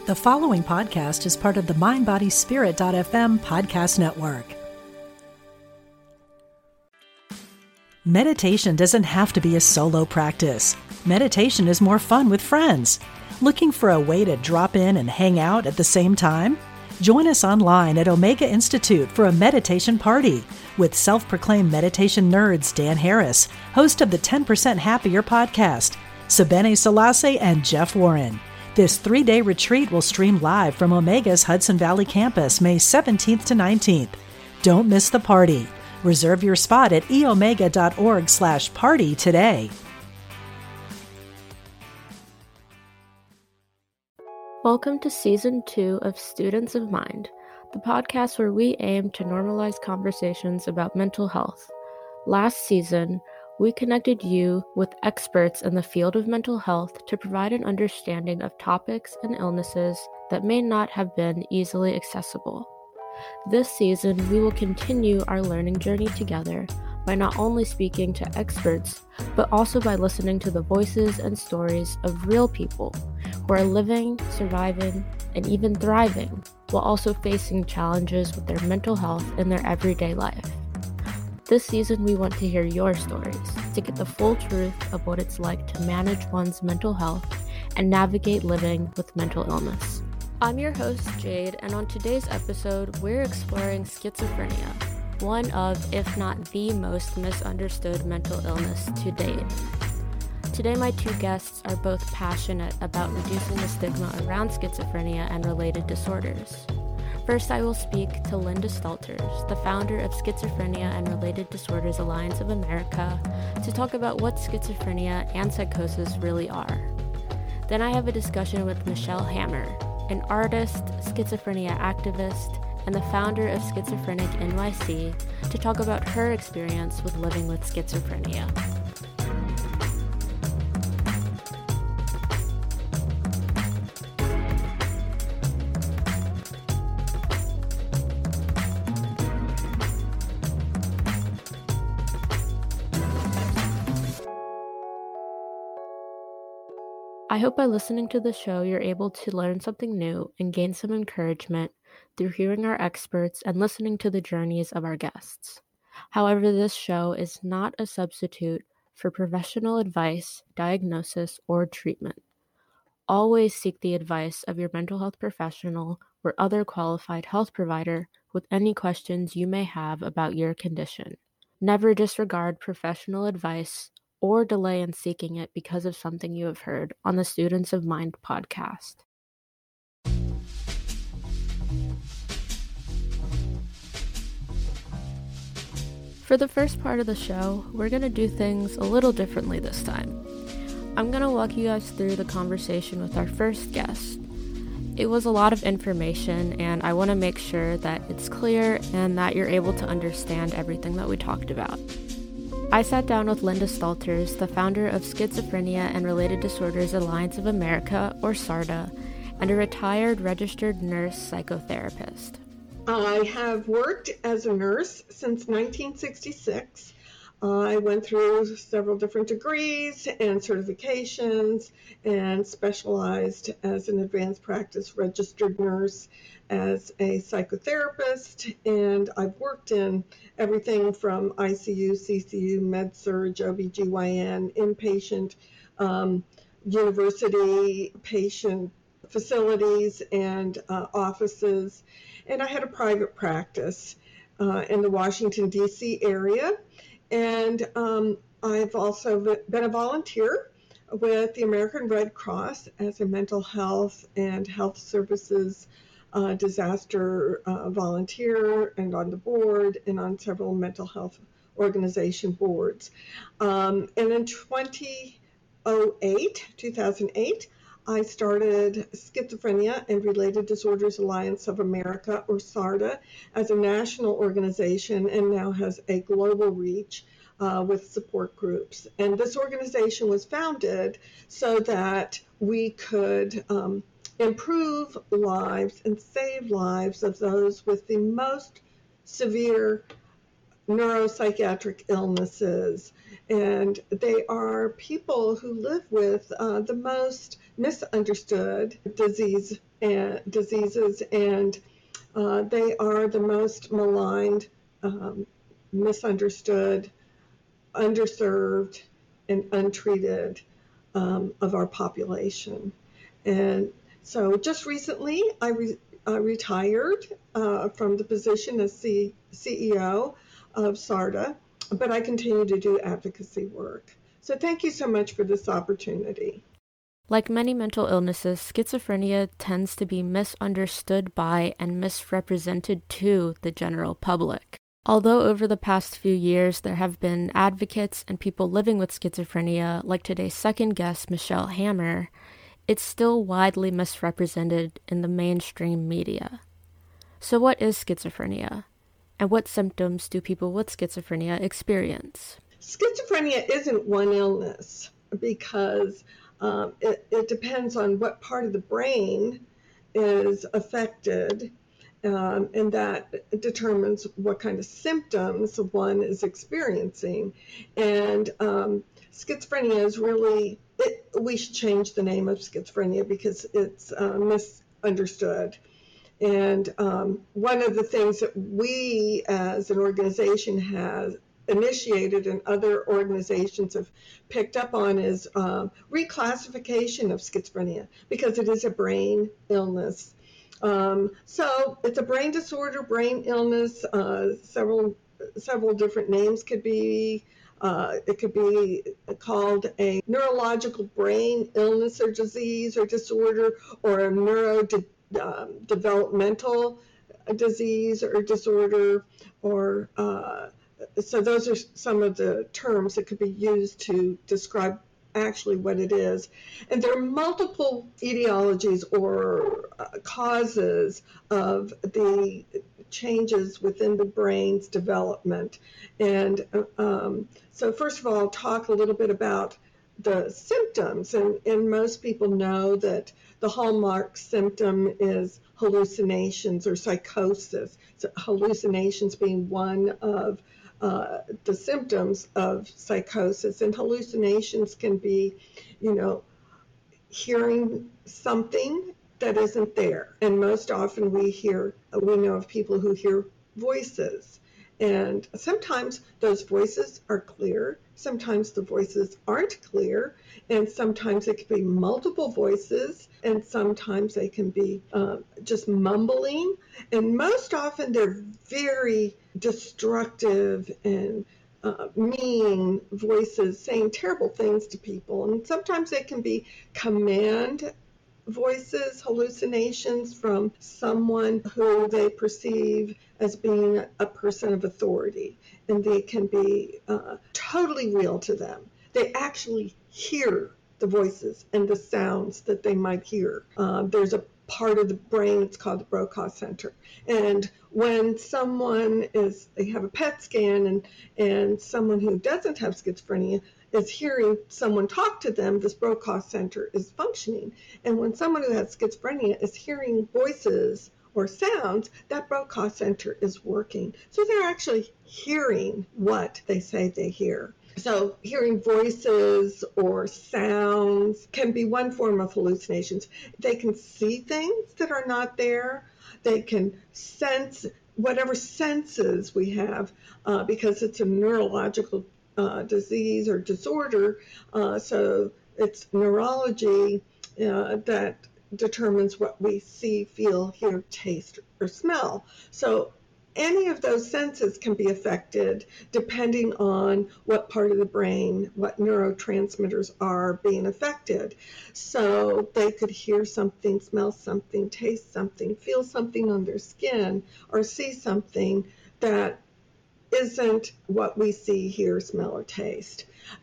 The following podcast is part of the MindBodySpirit.fm podcast network. Meditation doesn't have to be a solo practice. Meditation is more fun with friends. Looking for a way to drop in and hang out at the same time? Join us online at Omega Institute for a meditation party with self-proclaimed meditation nerds Dan Harris, host of the 10% Happier podcast, Sebene Selassie, and Jeff Warren. This 3-day retreat will stream live from Omega's Hudson Valley campus May 17th to 19th. Don't miss the party. Reserve your spot at eomega.org/party today. Welcome to Season 2 of Students of Mind, the podcast where we aim to normalize conversations about mental health. Last season, we connected you with experts in the field of mental health to provide an understanding of topics and illnesses that may not have been easily accessible. This season, we will continue our learning journey together by not only speaking to experts, but also by listening to the voices and stories of real people who are living, surviving, and even thriving, while also facing challenges with their mental health in their everyday life. This season, we want to hear your stories to get the full truth of what it's like to manage one's mental health and navigate living with mental illness. I'm your host, Jade, and on today's episode, we're exploring schizophrenia, one of, if not the most misunderstood mental illness to date. Today, my two guests are both passionate about reducing the stigma around schizophrenia and related disorders. First, I will speak to Linda Stalters, the founder of Schizophrenia and Related Disorders Alliance of America, to talk about what schizophrenia and psychosis really are. Then I have a discussion with Michelle Hammer, an artist, schizophrenia activist, and the founder of Schizophrenic NYC, to talk about her experience with living with schizophrenia. I hope by listening to the show, you're able to learn something new and gain some encouragement through hearing our experts and listening to the journeys of our guests. However, this show is not a substitute for professional advice, diagnosis, or treatment. Always seek the advice of your mental health professional or other qualified health provider with any questions you may have about your condition. Never disregard professional advice or delay in seeking it because of something you have heard on the Students of Mind podcast. For the first part of the show, we're going to do things a little differently this time. I'm going to walk you guys through the conversation with our first guest. It was a lot of information, and I want to make sure that it's clear and that you're able to understand everything that we talked about. I sat down with Linda Stalters, the founder of Schizophrenia and Related Disorders Alliance of America, or SARDA, and a retired registered nurse psychotherapist. I have worked as a nurse since 1966. I went through several different degrees and certifications and specialized as an advanced practice registered nurse, as a psychotherapist, and I've worked in everything from ICU, CCU, med-surg, OBGYN, inpatient, university patient facilities, and offices. And I had a private practice in the Washington, D.C. area. And I've also been a volunteer with the American Red Cross as a mental health and health services disaster volunteer, and on the board and on several mental health organization boards. And in 2008, I started Schizophrenia and Related Disorders Alliance of America, or SARDA, as a national organization, and now has a global reach with support groups. And this organization was founded so that we could improve lives and save lives of those with the most severe neuropsychiatric illnesses. And they are people who live with the most misunderstood diseases, and they are the most maligned, misunderstood, underserved, and untreated of our population. And so just recently, I retired from the position as CEO of SARTA, but I continue to do advocacy work. So thank you so much for this opportunity. Like many mental illnesses, schizophrenia tends to be misunderstood by and misrepresented to the general public. Although over the past few years there have been advocates and people living with schizophrenia, like today's second guest, Michelle Hammer, it's still widely misrepresented in the mainstream media. So what is schizophrenia? And what symptoms do people with schizophrenia experience? Schizophrenia isn't one illness because it depends on what part of the brain is affected, and that determines what kind of symptoms one is experiencing. And schizophrenia is really, we should change the name of schizophrenia because it's misunderstood. And one of the things that we as an organization has initiated and other organizations have picked up on is reclassification of schizophrenia because it is a brain illness. So it's a brain disorder, brain illness. Several different names could be. It could be called a neurological brain illness or disease or disorder, or a neurodevelopmental disease or disorder, or so those are some of the terms that could be used to describe actually what it is. And there are multiple etiologies or causes of the changes within the brain's development. And so first of all, I'll talk a little bit about the symptoms. And most people know that the hallmark symptom is hallucinations or psychosis. So hallucinations being one of the symptoms of psychosis. And hallucinations can be, hearing something that isn't there. And most often we know of people who hear voices. And sometimes those voices are clear. Sometimes the voices aren't clear. And sometimes it can be multiple voices. And sometimes they can be just mumbling. And most often they're very destructive and mean voices saying terrible things to people. And sometimes they can be command voices, hallucinations from someone who they perceive as being a person of authority, and they can be totally real to them. They actually hear the voices and the sounds that they might hear. There's a part of the brain, it's called the Broca's Center. And when they have a PET scan and someone who doesn't have schizophrenia is hearing someone talk to them, this Broca's Center is functioning. And when someone who has schizophrenia is hearing voices or sounds, that Broca's Center is working. So they're actually hearing what they say they hear. So hearing voices or sounds can be one form of hallucinations. They can see things that are not there. They can sense whatever senses we have because it's a neurological disease or disorder. So it's neurology that determines what we see, feel, hear, taste, or smell. So any of those senses can be affected depending on what part of the brain, what neurotransmitters are being affected. So they could hear something, smell something, taste something, feel something on their skin, or see something that isn't what we see, hear, smell, or taste.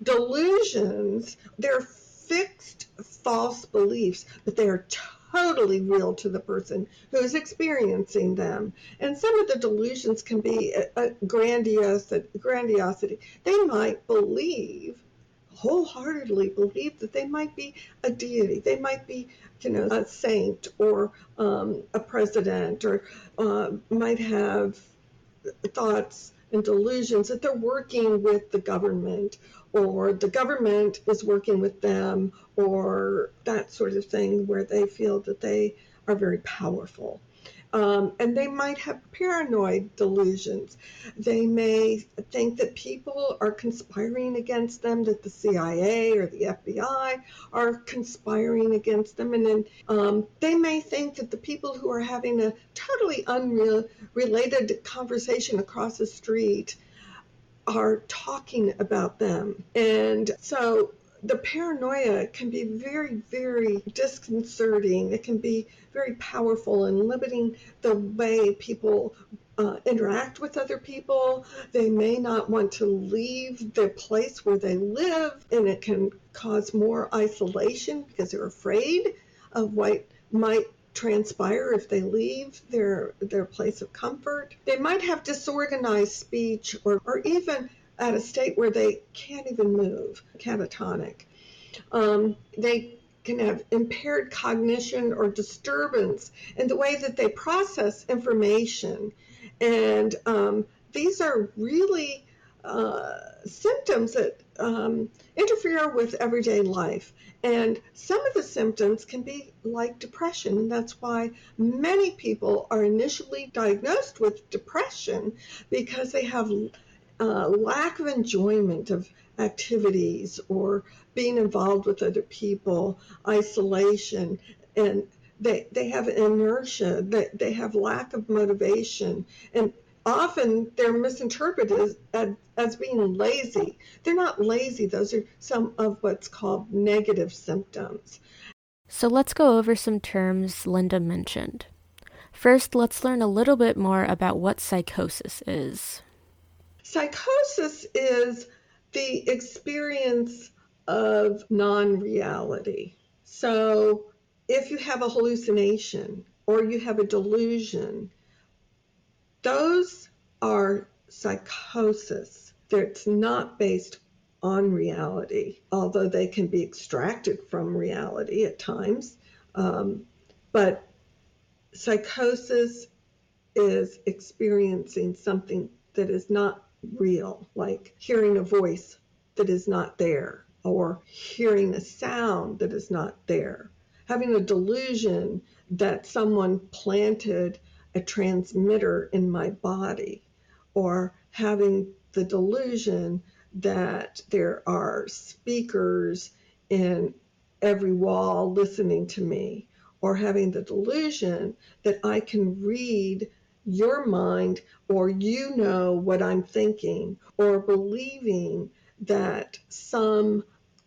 Delusions, they're fixed false beliefs, but they are totally real to the person who's experiencing them. And some of the delusions can be a grandiosity. They might wholeheartedly believe that they might be a deity. They might be, a saint or a president, or might have thoughts and delusions that they're working with the government or the government is working with them, or that sort of thing, where they feel that they are very powerful. And they might have paranoid delusions. They may think that people are conspiring against them, that the CIA or the FBI are conspiring against them. And then they may think that the people who are having a totally unrelated conversation across the street are talking about them. And so the paranoia can be very, very disconcerting. It can be very powerful in limiting the way people interact with other people. They may not want to leave the place where they live, and it can cause more isolation because they're afraid of what might transpire if they leave their place of comfort. They might have disorganized speech, or even at a state where they can't even move, catatonic. They can have impaired cognition or disturbance in the way that they process information. And these are really symptoms that interfere with everyday life. And some of the symptoms can be like depression. And that's why many people are initially diagnosed with depression, because they have lack of enjoyment of activities or being involved with other people, isolation, and they have inertia, they have lack of motivation, and often they're misinterpreted as being lazy. They're not lazy. Those are some of what's called negative symptoms. So let's go over some terms Linda mentioned. First, let's learn a little bit more about what psychosis is. Psychosis is the experience of non-reality. So if you have a hallucination or you have a delusion, those are psychosis. It's not based on reality, although they can be extracted from reality at times. But psychosis is experiencing something that is not real, like hearing a voice that is not there, or hearing a sound that is not there, having a delusion that someone planted a transmitter in my body, or having the delusion that there are speakers in every wall listening to me, or having the delusion that I can read your mind, or you know what I'm thinking, or believing that some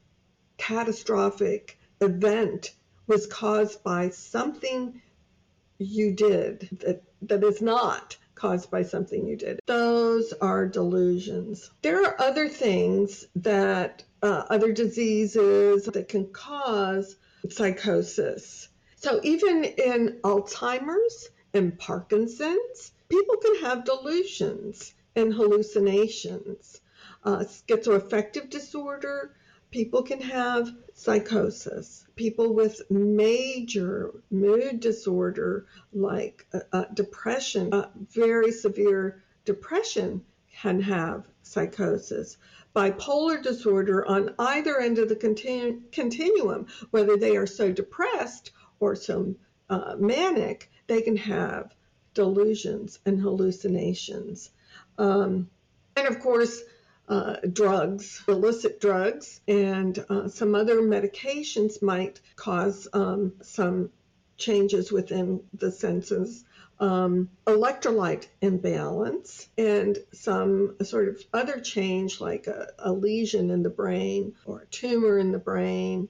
catastrophic event was caused by something you did that is not caused by something you did. Those are delusions. There are other things that, other diseases that can cause psychosis. So even in Alzheimer's and Parkinson's, people can have delusions and hallucinations. Schizoaffective disorder, people can have psychosis. People with major mood disorder like depression, very severe depression, can have psychosis. Bipolar disorder on either end of the continuum, whether they are so depressed or so manic, they can have delusions and hallucinations. And of course, drugs, illicit drugs, and some other medications might cause some changes within the senses. Electrolyte imbalance and some sort of other change, like a lesion in the brain or a tumor in the brain,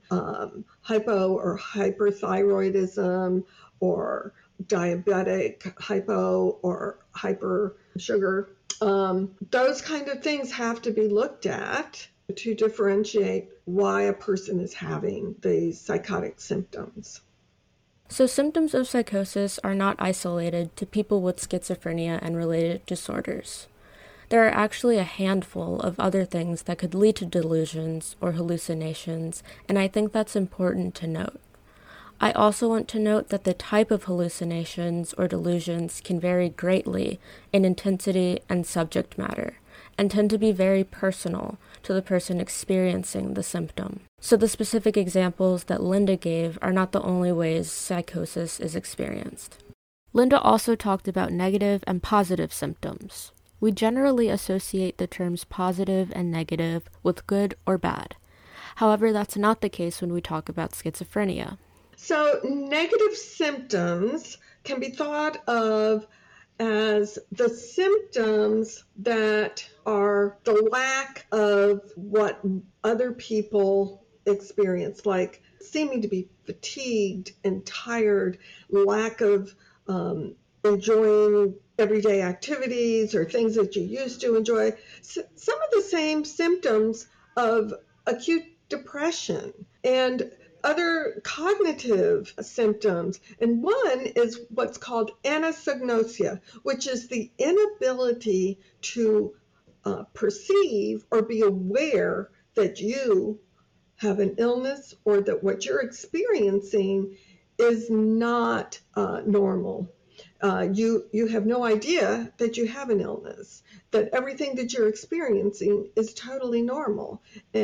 hypo or hyperthyroidism, or diabetic hypo or hyper sugar. Those kind of things have to be looked at to differentiate why a person is having these psychotic symptoms. So symptoms of psychosis are not isolated to people with schizophrenia and related disorders. There are actually a handful of other things that could lead to delusions or hallucinations, and I think that's important to note. I also want to note that the type of hallucinations or delusions can vary greatly in intensity and subject matter, and tend to be very personal to the person experiencing the symptom. So the specific examples that Linda gave are not the only ways psychosis is experienced. Linda also talked about negative and positive symptoms. We generally associate the terms positive and negative with good or bad. However, that's not the case when we talk about schizophrenia. So negative symptoms can be thought of as the symptoms that are the lack of what other people experience, like seeming to be fatigued and tired, lack of enjoying everyday activities or things that you used to enjoy. Some of the same symptoms of acute depression and other cognitive symptoms. And one is what's called anosognosia, which is the inability to perceive or be aware that you have an illness or that what you're experiencing is not normal. You have no idea that you have an illness, that everything that you're experiencing is totally normal.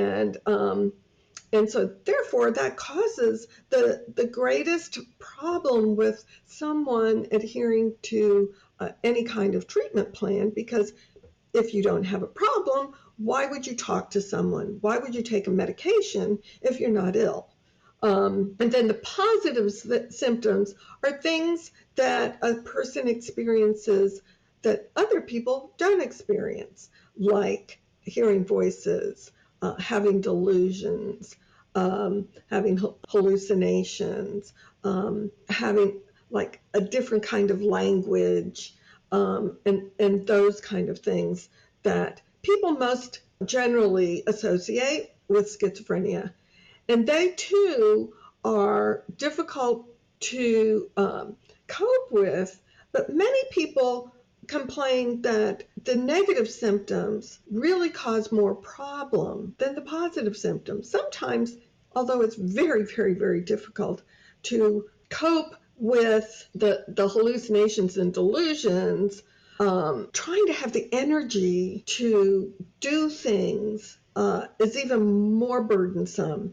And so therefore that causes the greatest problem with someone adhering to any kind of treatment plan, because if you don't have a problem, why would you talk to someone? Why would you take a medication if you're not ill? And then the positive symptoms are things that a person experiences that other people don't experience, like hearing voices, having delusions, having hallucinations, having like a different kind of language, and those kind of things that people most generally associate with schizophrenia. And they too are difficult to cope with, but many people complain that the negative symptoms really cause more problem than the positive symptoms. Sometimes, although it's very, very, very difficult to cope with the hallucinations and delusions, trying to have the energy to do things is even more burdensome.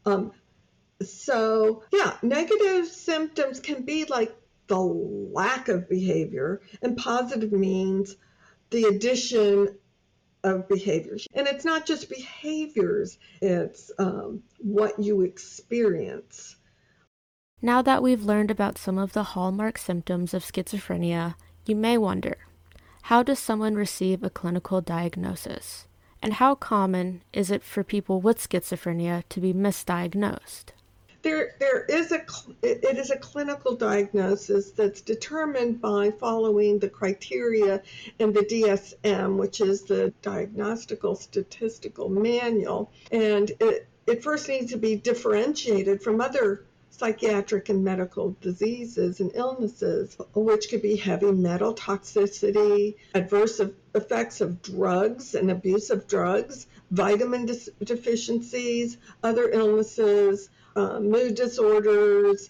So yeah, negative symptoms can be like the lack of behavior, and positive means the addition of behaviors. And it's not just behaviors, it's what you experience. Now that we've learned about some of the hallmark symptoms of schizophrenia, you may wonder, how does someone receive a clinical diagnosis? And how common is it for people with schizophrenia to be misdiagnosed? It is a clinical diagnosis that's determined by following the criteria in the DSM, which is the Diagnostical Statistical Manual. And it first needs to be differentiated from other psychiatric and medical diseases and illnesses, which could be heavy metal toxicity, adverse effects of drugs and abuse of drugs, vitamin deficiencies, other illnesses, mood disorders,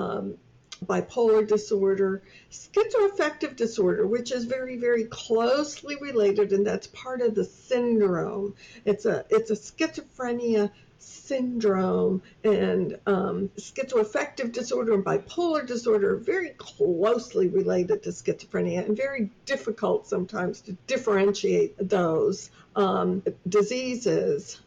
bipolar disorder, schizoaffective disorder, which is very, very closely related, and that's part of the syndrome. It's a schizophrenia syndrome, and schizoaffective disorder and bipolar disorder are very closely related to schizophrenia and very difficult sometimes to differentiate those diseases.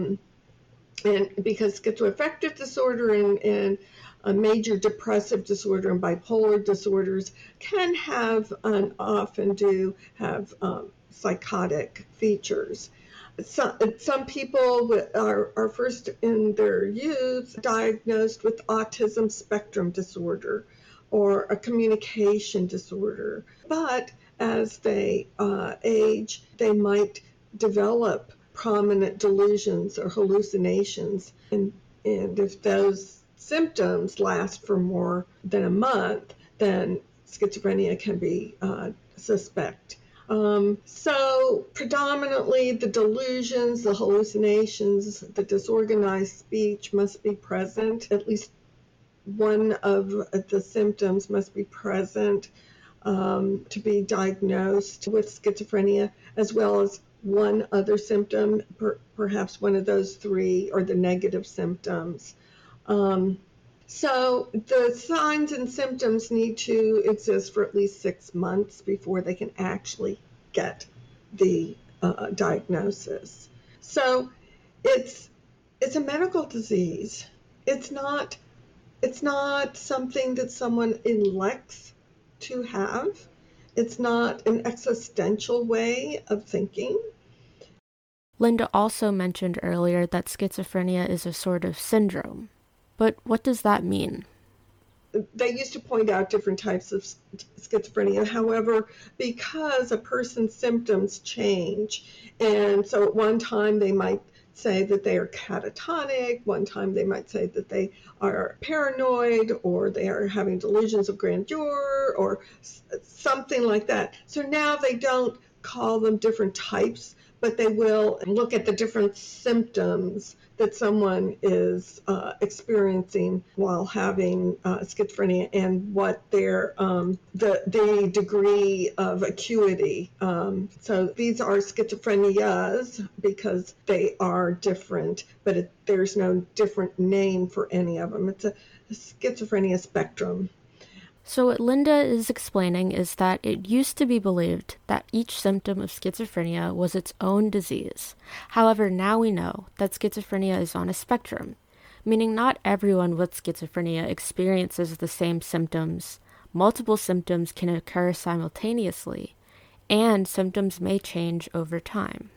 And because schizoaffective disorder and a major depressive disorder and bipolar disorders can have and often do have psychotic features. Some people are first in their youth diagnosed with autism spectrum disorder or a communication disorder, but as they age, they might develop prominent delusions or hallucinations, and if those symptoms last for more than a month, then schizophrenia can be suspect. So predominantly the delusions, the hallucinations, the disorganized speech must be present. At least one of the symptoms must be present to be diagnosed with schizophrenia, as well as one other symptom, perhaps one of those three, or the negative symptoms. So the signs and symptoms need to exist for at least 6 months before they can actually get the diagnosis. So it's a medical disease. It's not something that someone elects to have. It's not an existential way of thinking. Linda also mentioned earlier that schizophrenia is a sort of syndrome. But what does that mean? They used to point out different types of schizophrenia. However, because a person's symptoms change, and so at one time they might say that they are catatonic, one time they might say that they are paranoid, or they are having delusions of grandeur, or something like that. So now they don't call them different types, but they will look at the different symptoms that someone is experiencing while having schizophrenia, and what their the degree of acuity. So these are schizophrenias because they are different, but there's no different name for any of them. It's a schizophrenia spectrum. So what Linda is explaining is that it used to be believed that each symptom of schizophrenia was its own disease. However, now we know that schizophrenia is on a spectrum, meaning not everyone with schizophrenia experiences the same symptoms. Multiple symptoms can occur simultaneously, and symptoms may change over time.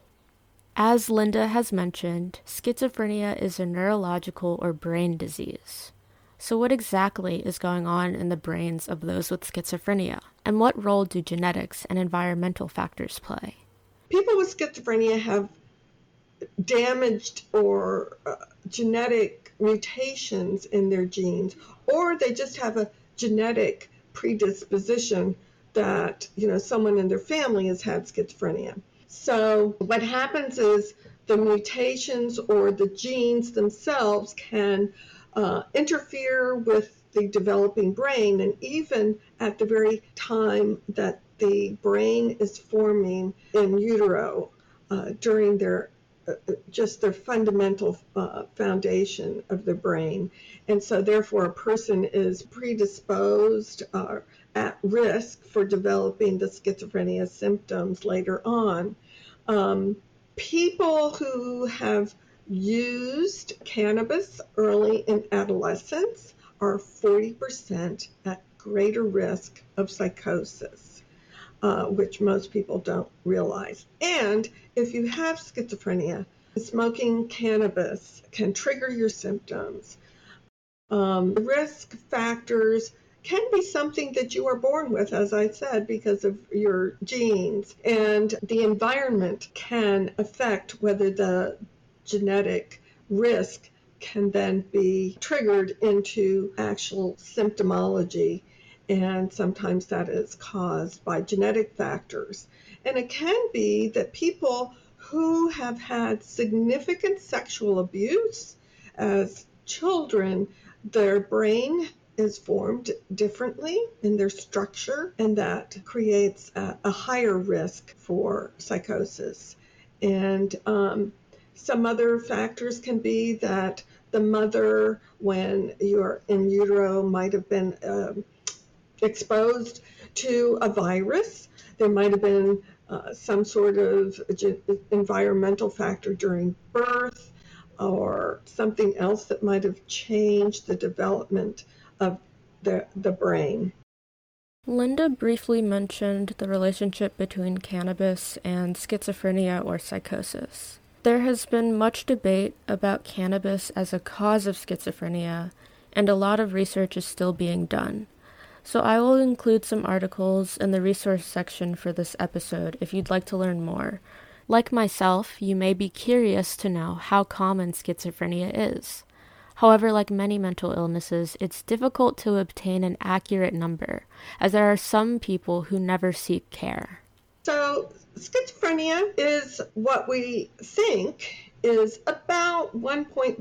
As Linda has mentioned, schizophrenia is a neurological or brain disease. So what exactly is going on in the brains of those with schizophrenia? And what role do genetics and environmental factors play? People with schizophrenia have damaged or genetic mutations in their genes, or they just have a genetic predisposition that, someone in their family has had schizophrenia. So what happens is the mutations or the genes themselves can interfere with the developing brain, and even at the very time that the brain is forming in utero, during their fundamental foundation of the brain. And so therefore a person is predisposed or at risk for developing the schizophrenia symptoms later on. People who have used cannabis early in adolescence are 40% at greater risk of psychosis, which most people don't realize. And if you have schizophrenia, smoking cannabis can trigger your symptoms. Risk factors can be something that you are born with, as I said, because of your genes, and the environment can affect whether the genetic risk can then be triggered into actual symptomology, and sometimes that is caused by genetic factors. And it can be that people who have had significant sexual abuse as children, their brain is formed differently in their structure, and that creates a higher risk for psychosis. And some other factors can be that the mother, when you're in utero, might have been exposed to a virus. There might have been some sort of environmental factor during birth, or something else that might have changed the development of the brain. Linda briefly mentioned the relationship between cannabis and schizophrenia or psychosis. There has been much debate about cannabis as a cause of schizophrenia, and a lot of research is still being done. So I will include some articles in the resource section for this episode if you'd like to learn more. Like myself, you may be curious to know how common schizophrenia is. However, like many mental illnesses, it's difficult to obtain an accurate number, as there are some people who never seek care. So schizophrenia is what we think is about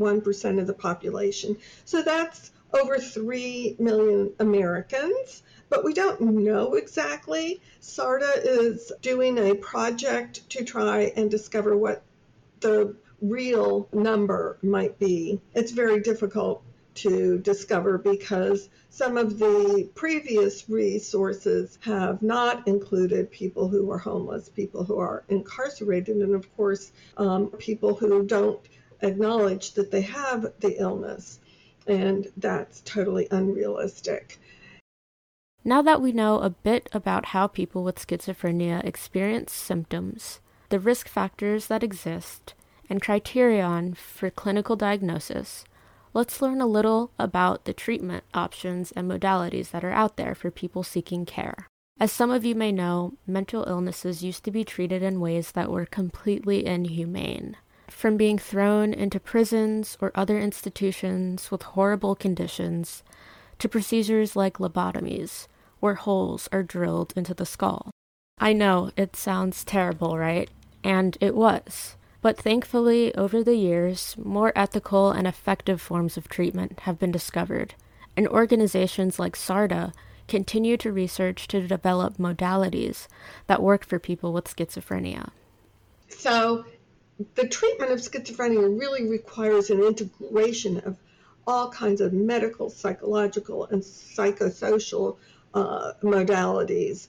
1.1% of the population. So that's over 3 million Americans but we don't know exactly. SARTA is doing a project to try and discover what the real number might be. It's very difficult to discover because some of the previous resources have not included people who are homeless, people who are incarcerated, and of course, people who don't acknowledge that they have the illness. And that's totally unrealistic. Now that we know a bit about how people with schizophrenia experience symptoms, the risk factors that exist, and criterion for clinical diagnosis, let's learn a little about the treatment options and modalities that are out there for people seeking care. As some of you may know, mental illnesses used to be treated in ways that were completely inhumane. From being thrown into prisons or other institutions with horrible conditions, to procedures like lobotomies, where holes are drilled into the skull. I know, it sounds terrible, right? And it was. But thankfully, over the years, more ethical and effective forms of treatment have been discovered, and organizations like SARTA continue to research to develop modalities that work for people with schizophrenia. So, the treatment of schizophrenia really requires an integration of all kinds of medical, psychological, and psychosocial modalities.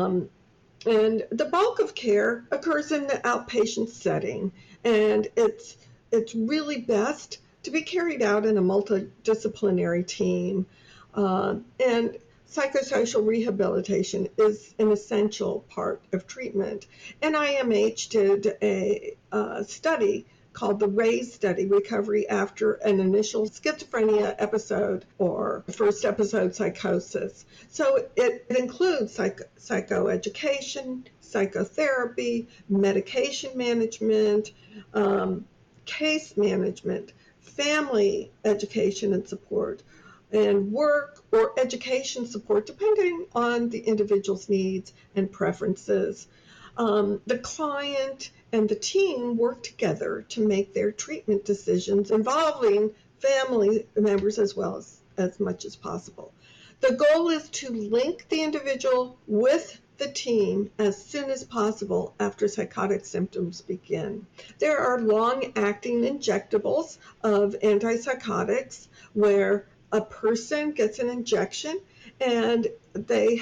And the bulk of care occurs in the outpatient setting, and it's really best to be carried out in a multidisciplinary team. And psychosocial rehabilitation is an essential part of treatment. NIMH did a study called the RAISE study, Recovery After an Initial Schizophrenia Episode or First Episode Psychosis. So it includes psychoeducation, psychotherapy, medication management, case management, family education and support, and work or education support, depending on the individual's needs and preferences. The client and the team work together to make their treatment decisions involving family members as well as much as possible. The goal is to link the individual with the team as soon as possible after psychotic symptoms begin. There are long-acting injectables of antipsychotics where a person gets an injection and they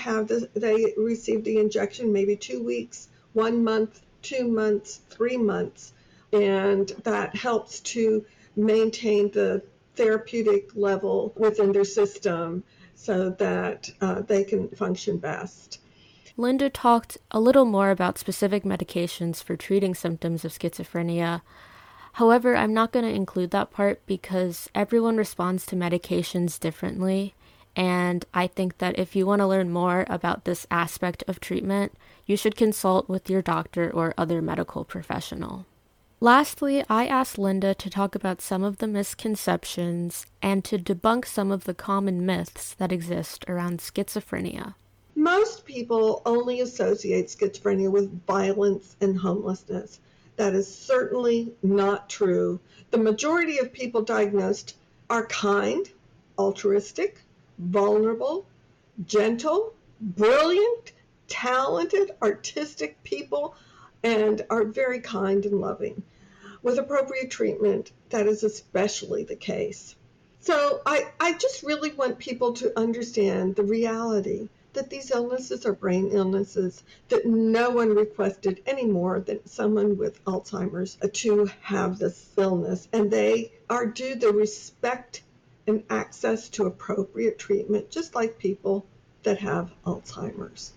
receive the injection maybe 2 weeks, 1 month, 2 months, 3 months, and that helps to maintain the therapeutic level within their system so that they can function best. Linda talked a little more about specific medications for treating symptoms of schizophrenia. However, I'm not going to include that part because everyone responds to medications differently, and I think that if you want to learn more about this aspect of treatment, you should consult with your doctor or other medical professional. Lastly, I asked Linda to talk about some of the misconceptions and to debunk some of the common myths that exist around schizophrenia. Most people only associate schizophrenia with violence and homelessness. That is certainly not true. The majority of people diagnosed are kind, altruistic, vulnerable, gentle, brilliant, talented, artistic people, and are very kind and loving. With appropriate treatment, that is especially the case. So I just really want people to understand the reality that these illnesses are brain illnesses, that no one requested any more than someone with Alzheimer's to have this illness, and they are due the respect and access to appropriate treatment, just like people that have Alzheimer's.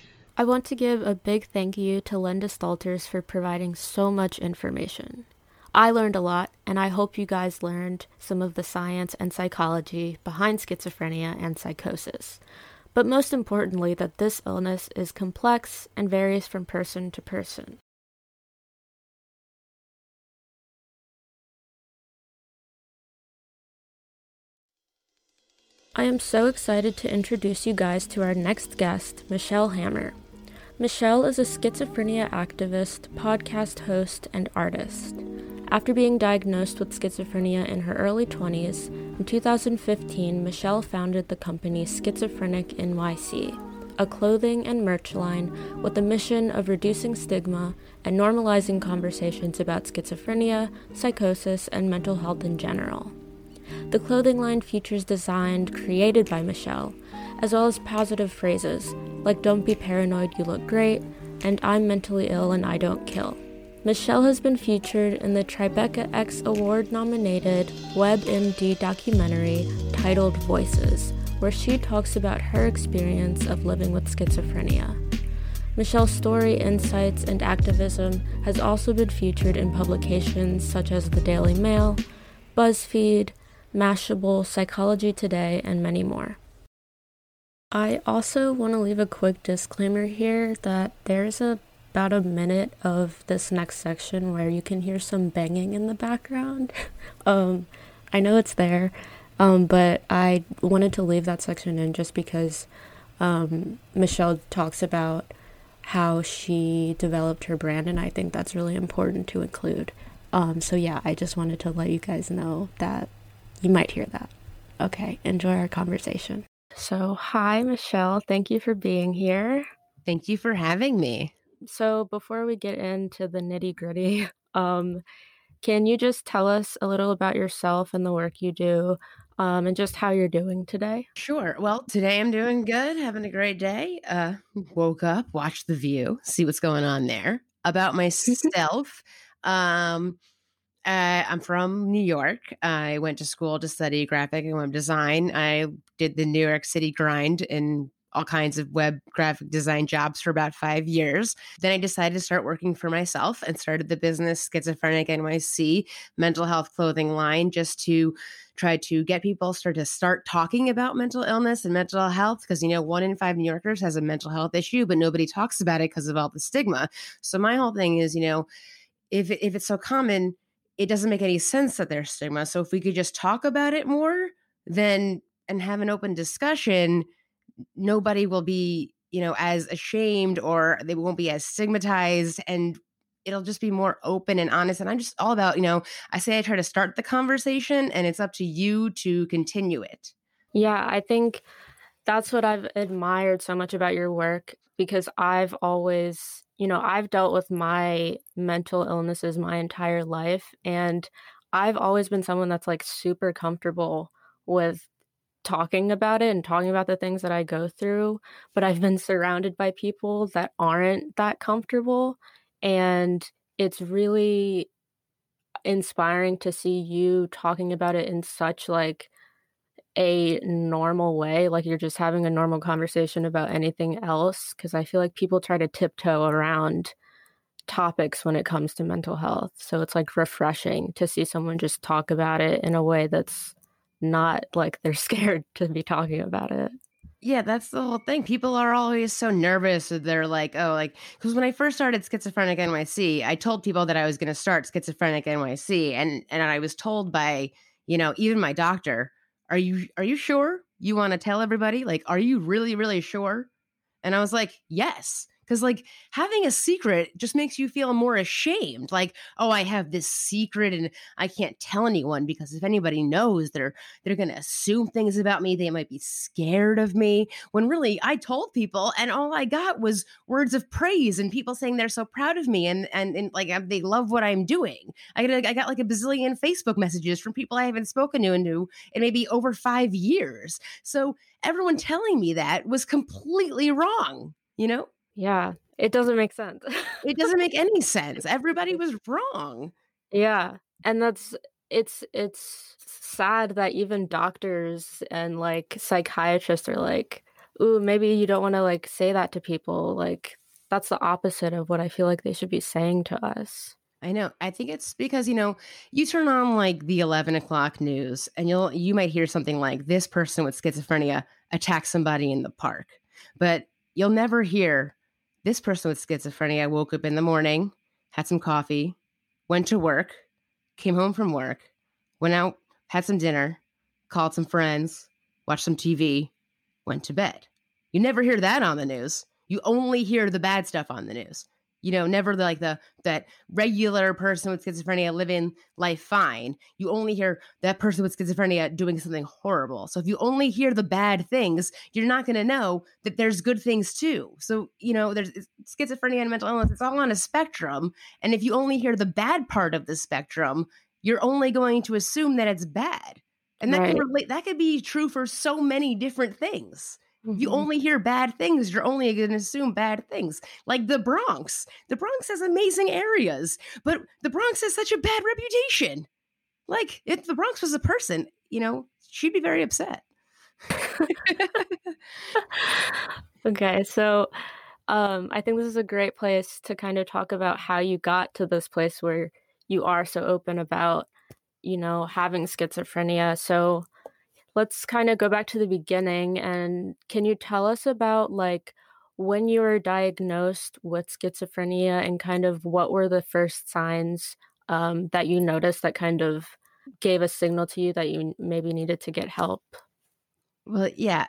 I want to give a big thank you to Linda Stalters for providing so much information. I learned a lot, and I hope you guys learned some of the science and psychology behind schizophrenia and psychosis. But most importantly, that this illness is complex and varies from person to person. I am so excited to introduce you guys to our next guest, Michelle Hammer. Michelle is a schizophrenia activist, podcast host, and artist. After being diagnosed with schizophrenia in her early 20s, in 2015, Michelle founded the company Schizophrenic NYC, a clothing and merch line with the mission of reducing stigma and normalizing conversations about schizophrenia, psychosis, and mental health in general. The clothing line features designs created by Michelle, as well as positive phrases like "Don't be paranoid, you look great," and "I'm mentally ill and I don't kill." Michelle has been featured in the Tribeca X Award-nominated WebMD documentary titled Voices, where she talks about her experience of living with schizophrenia. Michelle's story, insights, and activism has also been featured in publications such as the Daily Mail, BuzzFeed, Mashable, Psychology Today, and many more. I also want to leave a quick disclaimer here that there's about a minute of this next section where you can hear some banging in the background. I know it's there, but I wanted to leave that section in just because Michelle talks about how she developed her brand, and I think that's really important to include. So yeah, I just wanted to let you guys know that you might hear that. Okay, enjoy our conversation. So hi, Michelle. Thank you for being here. Thank you for having me. So before we get into the nitty-gritty, can you just tell us a little about yourself and the work you do, and just how you're doing today? Sure. Well, today I'm doing good, having a great day. Woke up, watched The View, see what's going on there. About myself, I'm from New York. I went to school to study graphic and web design. I did the New York City grind in all kinds of web graphic design jobs for about 5 years. Then I decided to start working for myself and started the business Schizophrenic NYC mental health clothing line, just to try to get people to start talking about mental illness and mental health. Because, 1 in 5 New Yorkers has a mental health issue, but nobody talks about it because of all the stigma. So my whole thing is, if it's so common, it doesn't make any sense that there's stigma. So if we could just talk about it more and have an open discussion, nobody will be, as ashamed, or they won't be as stigmatized, and it'll just be more open and honest. And I'm just all about, I say I try to start the conversation, and it's up to you to continue it. Yeah, I think that's what I've admired so much about your work, because I've always, I've dealt with my mental illnesses my entire life, and I've always been someone that's like super comfortable with talking about it and talking about the things that I go through, but I've been surrounded by people that aren't that comfortable, and it's really inspiring to see you talking about it in such like a normal way, like you're just having a normal conversation about anything else, because I feel like people try to tiptoe around topics when it comes to mental health. So it's like refreshing to see someone just talk about it in a way that's not like they're scared to be talking about it. Yeah, that's the whole thing. People are always so nervous. They're like, because when I first started Schizophrenic NYC, I told people that I was going to start Schizophrenic NYC. And I was told by, even my doctor, are you sure you want to tell everybody? Like, are you really, really sure? And I was like, yes. Because like having a secret just makes you feel more ashamed. Like, oh, I have this secret and I can't tell anyone, because if anybody knows, they're going to assume things about me. They might be scared of me. When really I told people, and all I got was words of praise and people saying they're so proud of me and like they love what I'm doing. I got like a bazillion Facebook messages from people I haven't spoken to in maybe over 5 years. So everyone telling me that was completely wrong, Yeah, it doesn't make sense. It doesn't make any sense. Everybody was wrong. Yeah, and it's sad that even doctors and like psychiatrists are like, ooh, maybe you don't want to like say that to people. Like that's the opposite of what I feel like they should be saying to us. I know. I think it's because, you turn on like the 11 o'clock news and you might hear something like, this person with schizophrenia attacked somebody in the park. But you'll never hear, this person with schizophrenia woke up in the morning, had some coffee, went to work, came home from work, went out, had some dinner, called some friends, watched some TV, went to bed. You never hear that on the news. You only hear the bad stuff on the news. never that regular person with schizophrenia living life fine. You only hear that person with schizophrenia doing something horrible. So if you only hear the bad things, you're not going to know that there's good things too. So, there's schizophrenia and mental illness, it's all on a spectrum. And if you only hear the bad part of the spectrum, you're only going to assume that it's bad. And that could be true for so many different things. You only hear bad things. You're only going to assume bad things. Like the Bronx. The Bronx has amazing areas, but the Bronx has such a bad reputation. Like, if the Bronx was a person, she'd be very upset. Okay, so I think this is a great place to kind of talk about how you got to this place where you are so open about, having schizophrenia. So let's kind of go back to the beginning, and can you tell us about when you were diagnosed with schizophrenia and kind of what were the first signs that you noticed that kind of gave a signal to you that you maybe needed to get help? Well, yeah.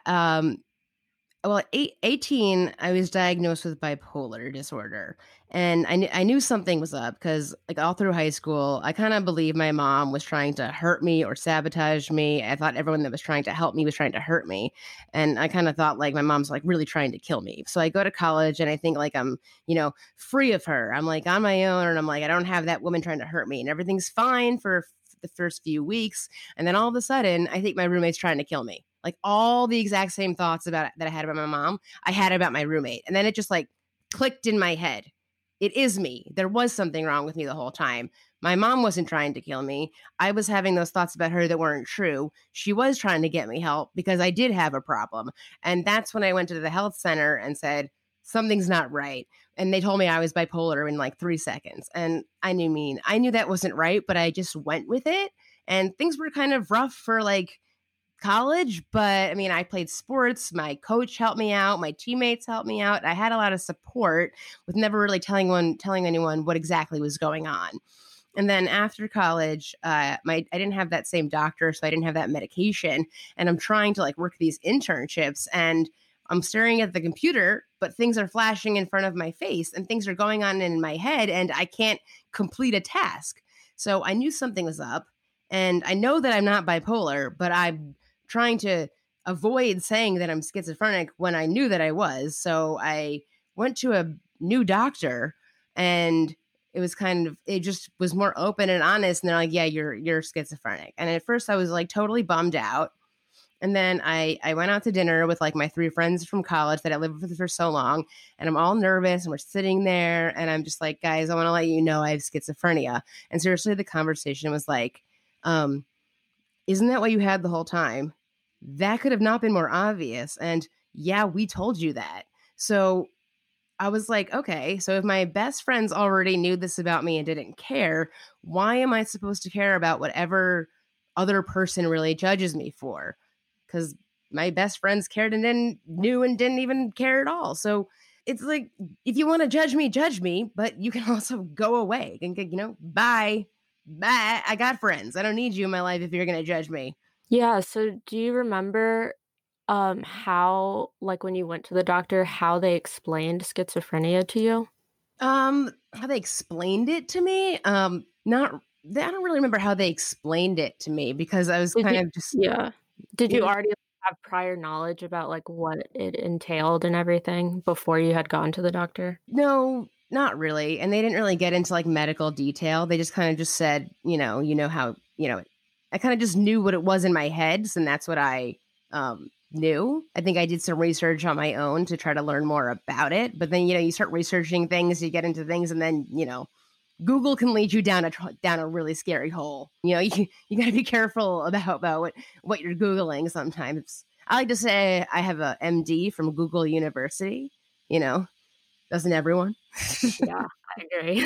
At 18, I was diagnosed with bipolar disorder. And I knew something was up because all through high school, I kind of believed my mom was trying to hurt me or sabotage me. I thought everyone that was trying to help me was trying to hurt me. And I kind of thought my mom's really trying to kill me. So I go to college and I think I'm, free of her. I'm on my own, and I'm I don't have that woman trying to hurt me, and everything's fine for the first few weeks. And then all of a sudden, I think my roommate's trying to kill me. All the exact same thoughts that I had about my mom, I had about my roommate. And then it just clicked in my head. It is me. There was something wrong with me the whole time. My mom wasn't trying to kill me. I was having those thoughts about her that weren't true. She was trying to get me help because I did have a problem. And that's when I went to the health center and said, something's not right. And they told me I was bipolar in 3 seconds. And I knew that wasn't right, but I just went with it. And things were kind of rough for college, but I played sports. My coach helped me out. My teammates helped me out. I had a lot of support with never really telling anyone what exactly was going on. And then after college, I didn't have that same doctor, so I didn't have that medication. And I'm trying to work these internships, and I'm staring at the computer, but things are flashing in front of my face and things are going on in my head, and I can't complete a task. So I knew something was up, and I know that I'm not bipolar, but I'm trying to avoid saying that I'm schizophrenic when I knew that I was. So I went to a new doctor, and it just was more open and honest. And they're yeah, you're schizophrenic. And at first I was totally bummed out. And then I went out to dinner with my 3 friends from college that I lived with for so long. And I'm all nervous, and we're sitting there, and I'm just guys, I want to let you know I have schizophrenia. And seriously, the conversation was isn't that what you had the whole time? That could have not been more obvious. And yeah, we told you that. So I was okay, so if my best friends already knew this about me and didn't care, why am I supposed to care about whatever other person really judges me for? Because my best friends cared and knew and didn't even care at all. So it's if you want to judge me, but you can also go away and bye. I got friends. I don't need you in my life if you're going to judge me. Yeah. So do you remember how, when you went to the doctor, how they explained schizophrenia to you? How they explained it to me? I don't really remember how they explained it to me because I was Yeah. Did you already have prior knowledge about what it entailed and everything before you had gone to the doctor? No, not really. And they didn't really get into medical detail. They just kind of just said, how, I kind of just knew what it was in my head. And that's what I knew. I think I did some research on my own to try to learn more about it. But then, you start researching things, you get into things, and then, Google can lead you down a really scary hole. You got to be careful about what you're Googling sometimes. I like to say I have a MD from Google University, doesn't everyone? Yeah, I agree.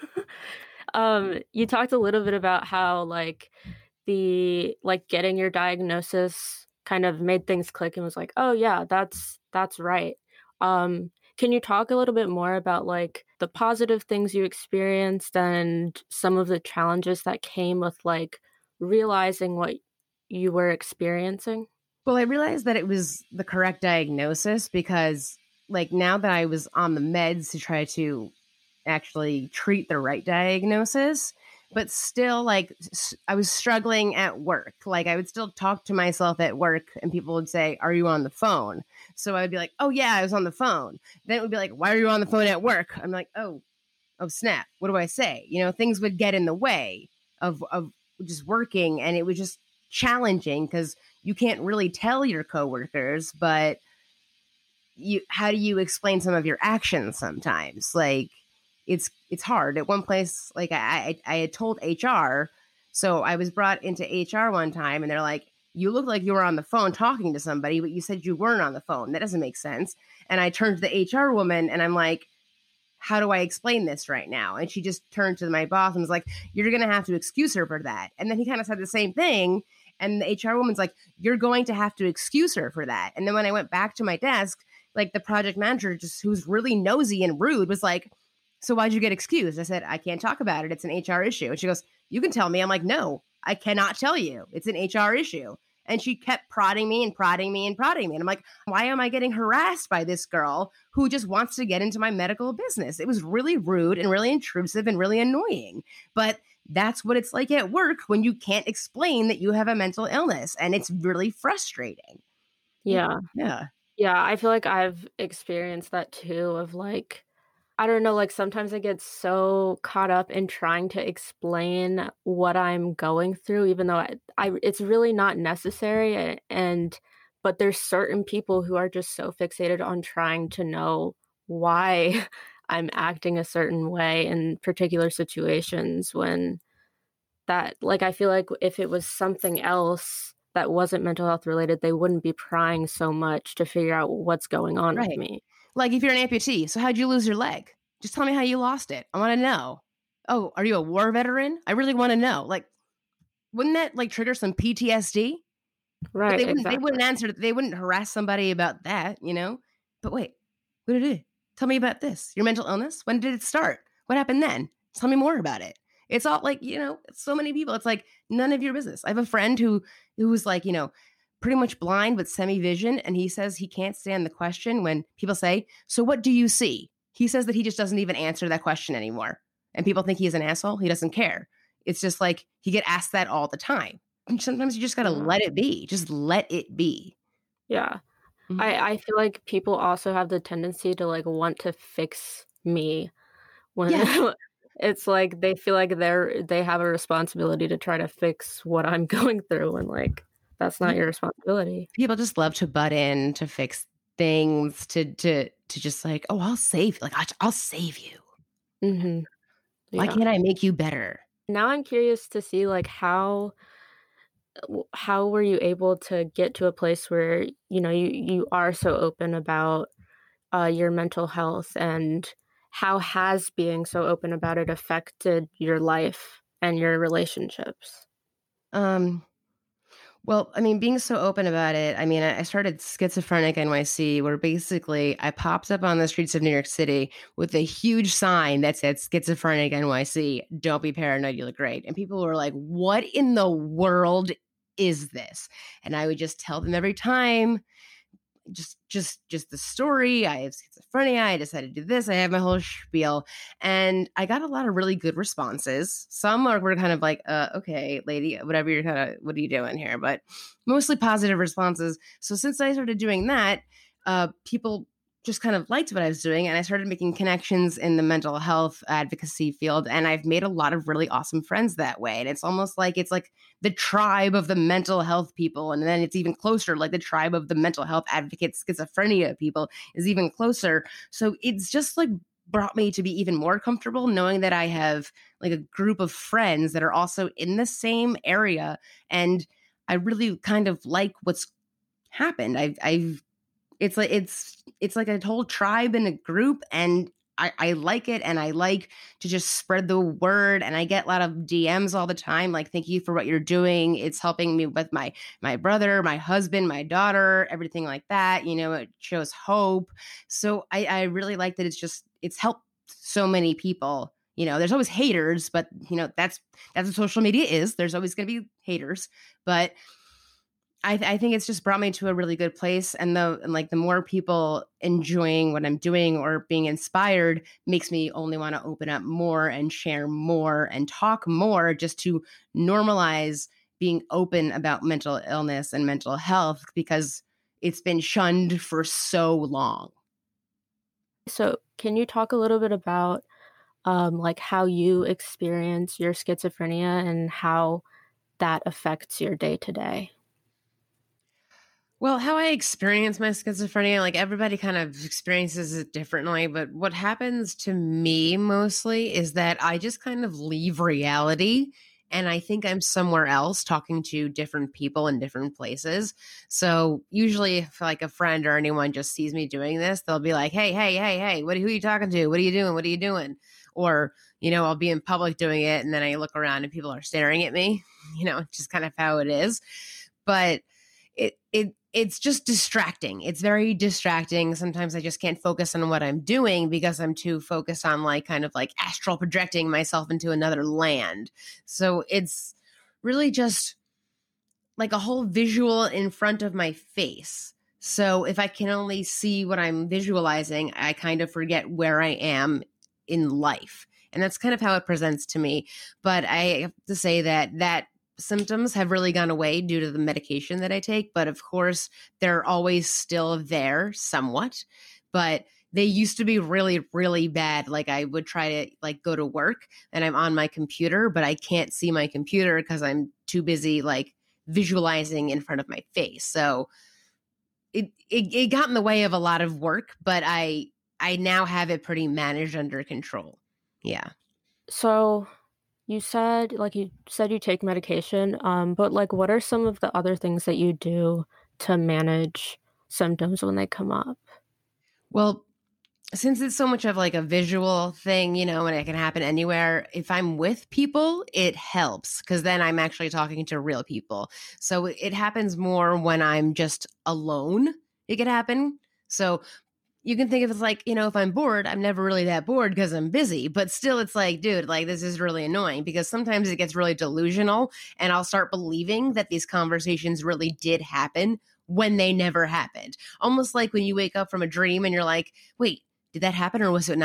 You talked a little bit about how the getting your diagnosis kind of made things click and was oh yeah, that's right. Can you talk a little bit more about the positive things you experienced and some of the challenges that came with realizing what you were experiencing? Well, I realized that it was the correct diagnosis because now that I was on the meds to try to actually treat the right diagnosis. But still, like, I was struggling at work. Like, I would still talk to myself at work, and people would say, "Are you on the phone?" So I would be like, "Oh yeah, I was on the phone." Then it would be like, "Why are you on the phone at work?" I'm like, "Oh snap, what do I say?" Things would get in the way of just working, and it was just challenging because you can't really tell your coworkers, but how do you explain some of your actions sometimes? Like, it's hard. At one place, like, I had told HR, so I was brought into HR one time, and they're like, "You look like you were on the phone talking to somebody, but you said you weren't on the phone. That doesn't make sense." And I turned to the HR woman, and I'm like, "How do I explain this right now?" And she just turned to my boss and was like, "You're going to have to excuse her for that." And then he kind of said the same thing. And the HR woman's like, "You're going to have to excuse her for that." And then when I went back to my desk, like, the project manager, just who's really nosy and rude, was like, "So why'd you get excused?" I said, "I can't talk about it. It's an HR issue." And she goes, "You can tell me." I'm like, "No, I cannot tell you. It's an HR issue." And she kept prodding me and prodding me and prodding me. And I'm like, why am I getting harassed by this girl who just wants to get into my medical business? It was really rude and really intrusive and really annoying. But that's what it's like at work when you can't explain that you have a mental illness. And it's really frustrating. Yeah. Yeah. Yeah, I feel like I've experienced that too, of like, I don't know, like sometimes I get so caught up in trying to explain what I'm going through, even though it's really not necessary. But there's certain people who are just so fixated on trying to know why I'm acting a certain way in particular situations, when that, like, I feel like if it was something else that wasn't mental health related, they wouldn't be prying so much to figure out what's going on with Right. me. Like, if you're an amputee, so how'd you lose your leg? Just tell me how you lost it. I want to know. Oh, are you a war veteran? I really want to know. Like, wouldn't that, like, trigger some PTSD? But Right, they exactly. wouldn't answer. They wouldn't harass somebody about that, But wait, what did it? Tell me about this. Your mental illness. When did it start? What happened then? Tell me more about it. It's all like, so many people. It's like none of your business. I have a friend who was like, pretty much blind with semi-vision, and he says he can't stand the question when people say, "So what do you see?" He says that he just doesn't even answer that question anymore, and people think he's an asshole. He doesn't care. It's just like he get asked that all the time. And sometimes you just gotta let it be. Just let it be. Yeah. Mhm. I feel like people also have the tendency to like want to fix me when Yeah. it's like they feel like they have a responsibility to try to fix what I'm going through, and like that's not your responsibility. People just love to butt in to fix things, to just like, "Oh, I'll save, like, I'll save you. Mm-hmm. Why Yeah. can't I make you better?" Now I'm curious to see like how were you able to get to a place where you are so open about your mental health, and how has being so open about it affected your life and your relationships? Well, I mean, being so open about it, I mean, I started Schizophrenic NYC, where basically I popped up on the streets of New York City with a huge sign that said Schizophrenic NYC, don't be paranoid, you look great. And people were like, what in the world is this? And I would just tell them every time, just the story. I have schizophrenia. I decided to do this. I have my whole spiel, and I got a lot of really good responses. Some were kind of like, "Okay, lady, whatever what are you doing here?" But mostly positive responses. So since I started doing that, people just kind of liked what I was doing, and I started making connections in the mental health advocacy field, and I've made a lot of really awesome friends that way. And it's almost like it's like the tribe of the mental health people, and then it's even closer, like the tribe of the mental health advocates, schizophrenia people is even closer. So it's just like brought me to be even more comfortable knowing that I have like a group of friends that are also in the same area, and I really kind of like what's happened. I've it's like a whole tribe and a group, and I like it, and I like to just spread the word, and I get a lot of DMs all the time like, "Thank you for what you're doing. It's helping me with my brother, my husband, my daughter, everything like that. It shows hope." So I really like that it's helped so many people. There's always haters, but that's what social media is. There's always going to be haters, but I think it's just brought me to a really good place. And the more people enjoying what I'm doing or being inspired makes me only want to open up more and share more and talk more, just to normalize being open about mental illness and mental health, because it's been shunned for so long. So can you talk a little bit about like how you experience your schizophrenia and how that affects your day to day? Well, how I experience my schizophrenia, like everybody kind of experiences it differently, but what happens to me mostly is that I just kind of leave reality and I think I'm somewhere else talking to different people in different places. So usually if like a friend or anyone just sees me doing this, they'll be like, hey, who are you talking to? What are you doing? What are you doing? Or, I'll be in public doing it and then I look around and people are staring at me, just kind of how it is. But it's just distracting. It's very distracting. Sometimes I just can't focus on what I'm doing because I'm too focused on like kind of like astral projecting myself into another land. So it's really just like a whole visual in front of my face. So if I can only see what I'm visualizing, I kind of forget where I am in life. And that's kind of how it presents to me. But I have to say that symptoms have really gone away due to the medication that I take. But of course, they're always still there somewhat. But they used to be really, really bad. Like I would try to like go to work and I'm on my computer, but I can't see my computer because I'm too busy like visualizing in front of my face. So it got in the way of a lot of work, but I now have it pretty managed under control. Yeah. So you said you take medication, but like what are some of the other things that you do to manage symptoms when they come up? Well, since it's so much of like a visual thing, and it can happen anywhere, if I'm with people, it helps because then I'm actually talking to real people. So it happens more when I'm just alone. It could happen. So you can think of it like, if I'm bored, I'm never really that bored because I'm busy. But still, it's like, dude, like this is really annoying because sometimes it gets really delusional and I'll start believing that these conversations really did happen when they never happened. Almost like when you wake up from a dream and you're like, wait, did that happen or was it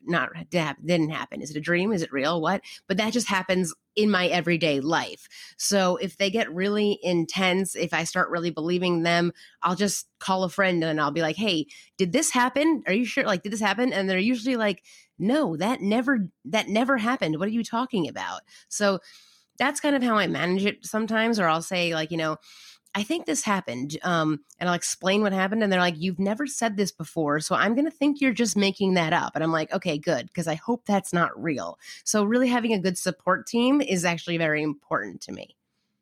didn't happen? Is it a dream? Is it real? What? But that just happens in my everyday life. So if they get really intense, if I start really believing them, I'll just call a friend and I'll be like, hey, did this happen? Are you sure? Like, did this happen? And they're usually like, no, that never happened. What are you talking about? So that's kind of how I manage it sometimes. Or I'll say like, I think this happened. And I'll explain what happened. And they're like, you've never said this before. So I'm going to think you're just making that up. And I'm like, okay, good. Because I hope that's not real. So really having a good support team is actually very important to me.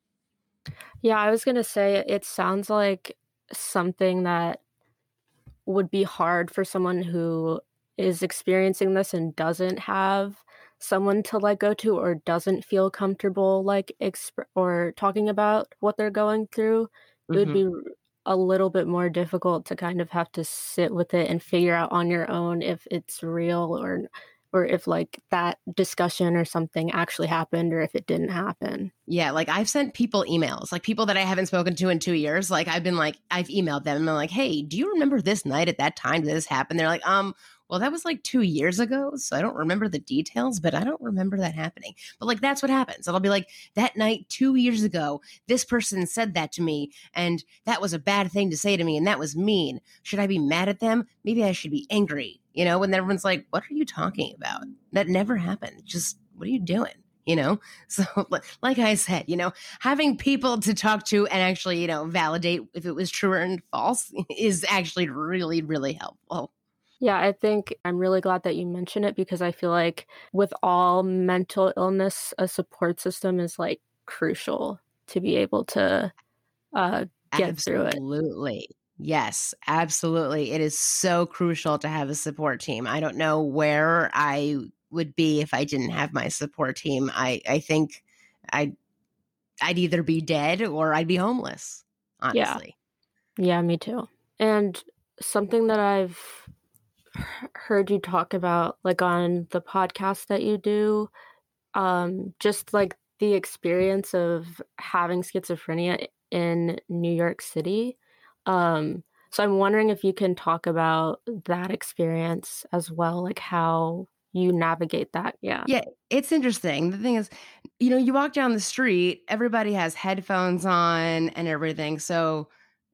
Yeah, I was going to say, it sounds like something that would be hard for someone who is experiencing this and doesn't have someone to like go to or doesn't feel comfortable like or talking about what they're going through. It would be a little bit more difficult to kind of have to sit with it and figure out on your own if it's real or if like that discussion or something actually happened or if it didn't happen. Yeah, like I've sent people emails, like people that I haven't spoken to in 2 years. Like I've emailed them and I'm like, hey, do you remember this night at that time did this happen? They're like, well, that was like 2 years ago, so I don't remember the details, but I don't remember that happening. But like, that's what happens. And I'll be like, that night 2 years ago, this person said that to me, and that was a bad thing to say to me, and that was mean. Should I be mad at them? Maybe I should be angry, when everyone's like, what are you talking about? That never happened. Just, what are you doing? So like I said, having people to talk to and actually, validate if it was true or false is actually really, really helpful. Yeah, I think I'm really glad that you mentioned it because I feel like with all mental illness, a support system is like crucial to be able to get through it. Absolutely. Yes, absolutely. It is so crucial to have a support team. I don't know where I would be if I didn't have my support team. I think I'd either be dead or I'd be homeless, honestly. Yeah, me too. And something that I've heard you talk about like on the podcast that you do, just like the experience of having schizophrenia in New York City. So I'm wondering if you can talk about that experience as well, like how you navigate that. Yeah. Yeah, it's interesting. The thing is, you walk down the street, everybody has headphones on and everything. So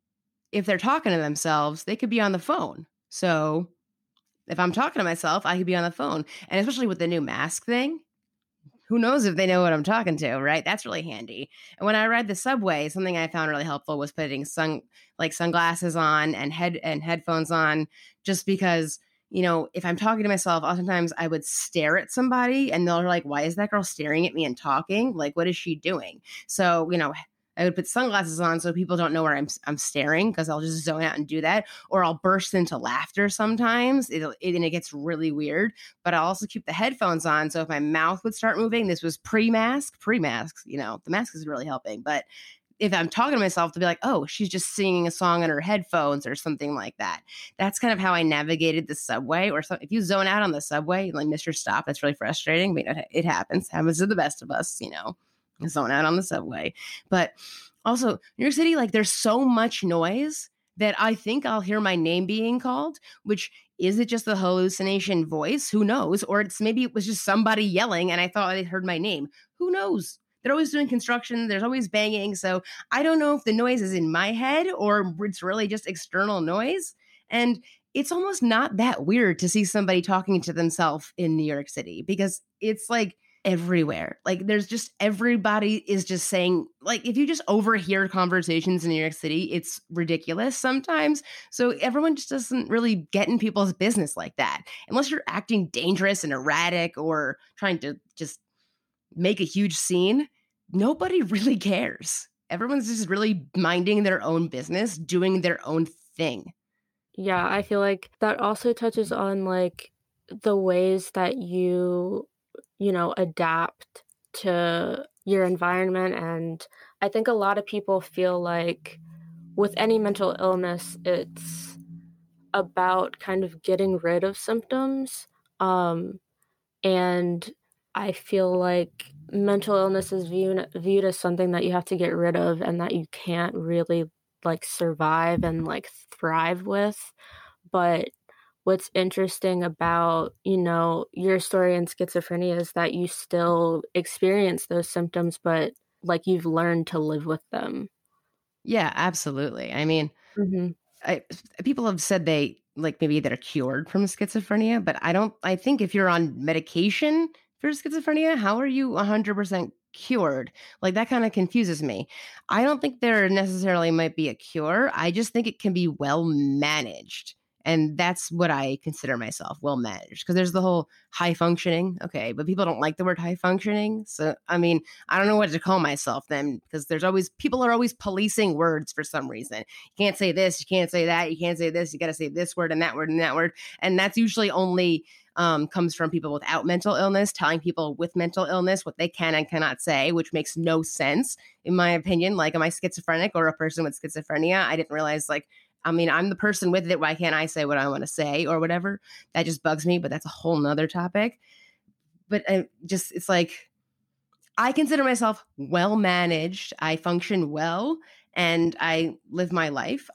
if they're talking to themselves, they could be on the phone. So if I'm talking to myself, I could be on the phone. And especially with the new mask thing, who knows if they know what I'm talking to, right? That's really handy. And when I ride the subway, something I found really helpful was putting sunglasses on and headphones on, just because, if I'm talking to myself, oftentimes I would stare at somebody and they're like, why is that girl staring at me and talking? Like, what is she doing? So, I would put sunglasses on so people don't know where I'm staring, because I'll just zone out and do that. Or I'll burst into laughter sometimes. And it gets really weird. But I'll also keep the headphones on. So if my mouth would start moving, this was pre-masks, the mask is really helping. But if I'm talking to myself, to be like, oh, she's just singing a song on her headphones or something like that. That's kind of how I navigated the subway. Or if you zone out on the subway, like miss your stop, that's really frustrating. But it happens to the best of us, zone out on the subway. But also, New York City, like, there's so much noise that I think I'll hear my name being called, which is it just the hallucination voice? Who knows? Or maybe it was just somebody yelling and I thought I heard my name. Who knows? They're always doing construction. There's always banging. So I don't know if the noise is in my head or it's really just external noise. And it's almost not that weird to see somebody talking to themselves in New York City, because it's like everywhere. Like, there's just, everybody is just saying, like, if you just overhear conversations in New York City, it's ridiculous sometimes. So everyone just doesn't really get in people's business like that, unless you're acting dangerous and erratic or trying to just make a huge scene. Nobody really cares. Everyone's just really minding their own business, doing their own thing. Yeah, I feel like that also touches on like the ways that you adapt to your environment. And I think a lot of people feel like with any mental illness, it's about kind of getting rid of symptoms. And I feel like mental illness is viewed as something that you have to get rid of and that you can't really like survive and like thrive with. But what's interesting about, your story in schizophrenia is that you still experience those symptoms, but like you've learned to live with them. Yeah, absolutely. I mean, people have said maybe they're cured from schizophrenia, but I think if you're on medication for schizophrenia, how are you 100% cured? Like, that kind of confuses me. I don't think there necessarily might be a cure. I just think it can be well managed. And that's what I consider myself, well managed, because there's the whole high functioning. Okay, but people don't like the word high functioning. So, I mean, I don't know what to call myself then, because people are always policing words for some reason. You can't say this, you can't say that, you can't say this, you got to say this word and that word and that word. And that's usually only comes from people without mental illness telling people with mental illness what they can and cannot say, which makes no sense, in my opinion. Like, am I schizophrenic or a person with schizophrenia? I didn't realize, I'm the person with it. Why can't I say what I want to say or whatever? That just bugs me, but that's a whole nother topic. But it's like, I consider myself well managed. I function well, and I live my life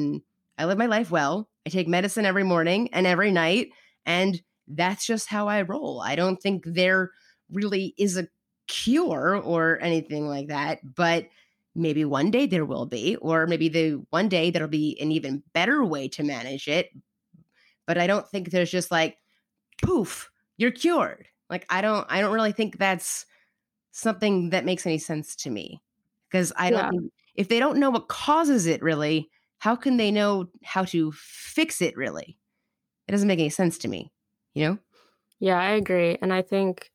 well. I take medicine every morning and every night, and that's just how I roll. I don't think there really is a cure or anything like that, but maybe one day there will be, or maybe one day there'll be an even better way to manage it. But I don't think there's just like, poof, you're cured. Like, I don't really think that's something that makes any sense to me, because I don't think, if they don't know what causes it really, how can they know how to fix it really? It doesn't make any sense to me, Yeah, I agree. And I think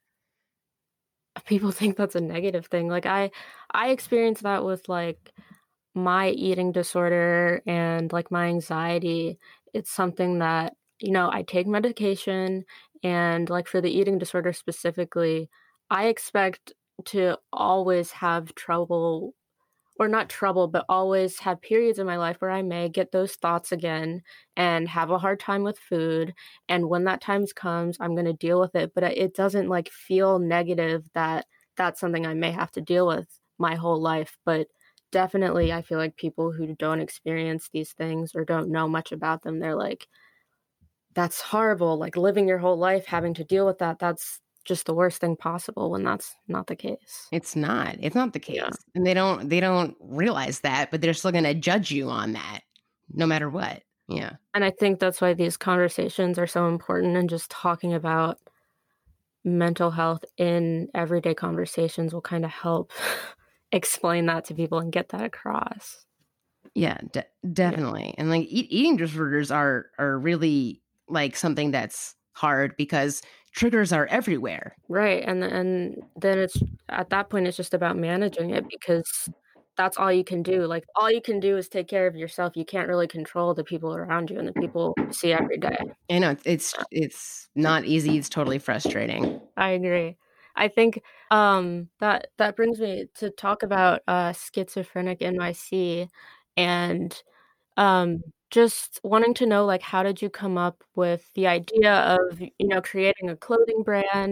people think that's a negative thing. Like, I experienced that with like my eating disorder and like my anxiety. It's something that, I take medication, and like for the eating disorder specifically, I expect to always have trouble, or not trouble, but always have periods in my life where I may get those thoughts again and have a hard time with food. And when that time comes, I'm going to deal with it. But it doesn't like feel negative that that's something I may have to deal with my whole life. But definitely, I feel like people who don't experience these things or don't know much about them, they're like, that's horrible. Like living your whole life having to deal with that. That's just the worst thing possible when that's not the case. It's not. It's not the Yeah. case. And they don't realize that, but they're still going to judge you on that no matter what. Yeah. And I think that's why these conversations are so important, and just talking about mental health in everyday conversations will kind of help explain that to people and get that across. Yeah, definitely. And like eating disorders are really like something that's hard because triggers are everywhere. Right. And then it's at that point it's just about managing it, because that's all you can do. Like all you can do is take care of yourself. You can't really control the people around you and the people you see every day. I know it's not easy. It's totally frustrating. I agree. I think that brings me to talk about Schizophrenic NYC, and just wanting to know, like, how did you come up with the idea of, creating a clothing brand,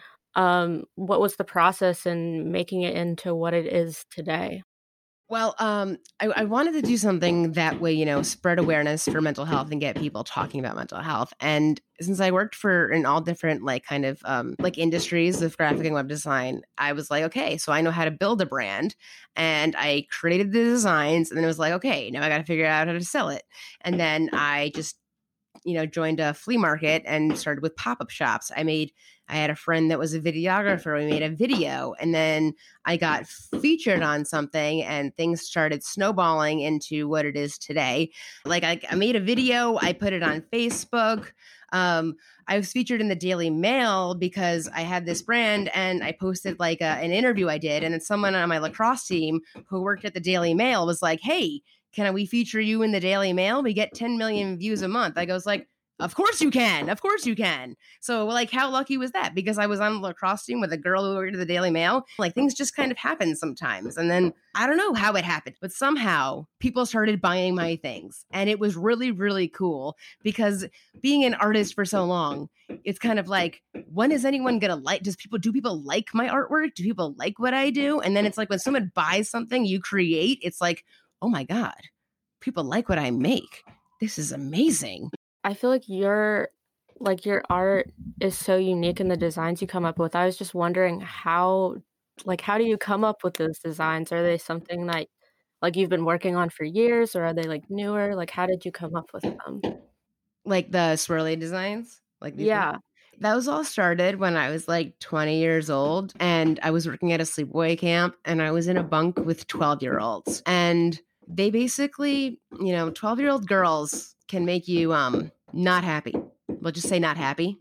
and what was the process in making it into what it is today? Well, I wanted to do something that way, spread awareness for mental health and get people talking about mental health. And since I worked in all different like kind of like industries of graphic and web design, I was like, okay, so I know how to build a brand, and I created the designs, and then it was like, okay, now I got to figure out how to sell it. And then I just joined a flea market and started with pop-up shops. I had a friend that was a videographer. We made a video, and then I got featured on something, and things started snowballing into what it is today. Like I made a video, I put it on Facebook. I was featured in the Daily Mail because I had this brand, and I posted like an interview I did. And then someone on my lacrosse team who worked at the Daily Mail was like, hey, can we feature you in the Daily Mail? We get 10 million views a month. I goes like, of course you can. Of course you can. So like, how lucky was that? Because I was on the lacrosse team with a girl who worked at the Daily Mail. Like things just kind of happen sometimes. And then I don't know how it happened, but somehow people started buying my things. And it was really, really cool, because being an artist for so long, it's kind of like, when is anyone going to like, do people like my artwork? Do people like what I do? And then it's like when someone buys something you create, it's like, oh my God, people like what I make. This is amazing. I feel like your art is so unique in the designs you come up with. I was just wondering how do you come up with those designs? Are they something that like you've been working on for years, or are they like newer? Like how did you come up with them? Like the swirly designs? Yeah. Those all started when I was like 20 years old, and I was working at a sleepaway camp, and I was in a bunk with 12-year-olds. And they basically, 12-year-old girls can make you not happy. We'll just say not happy.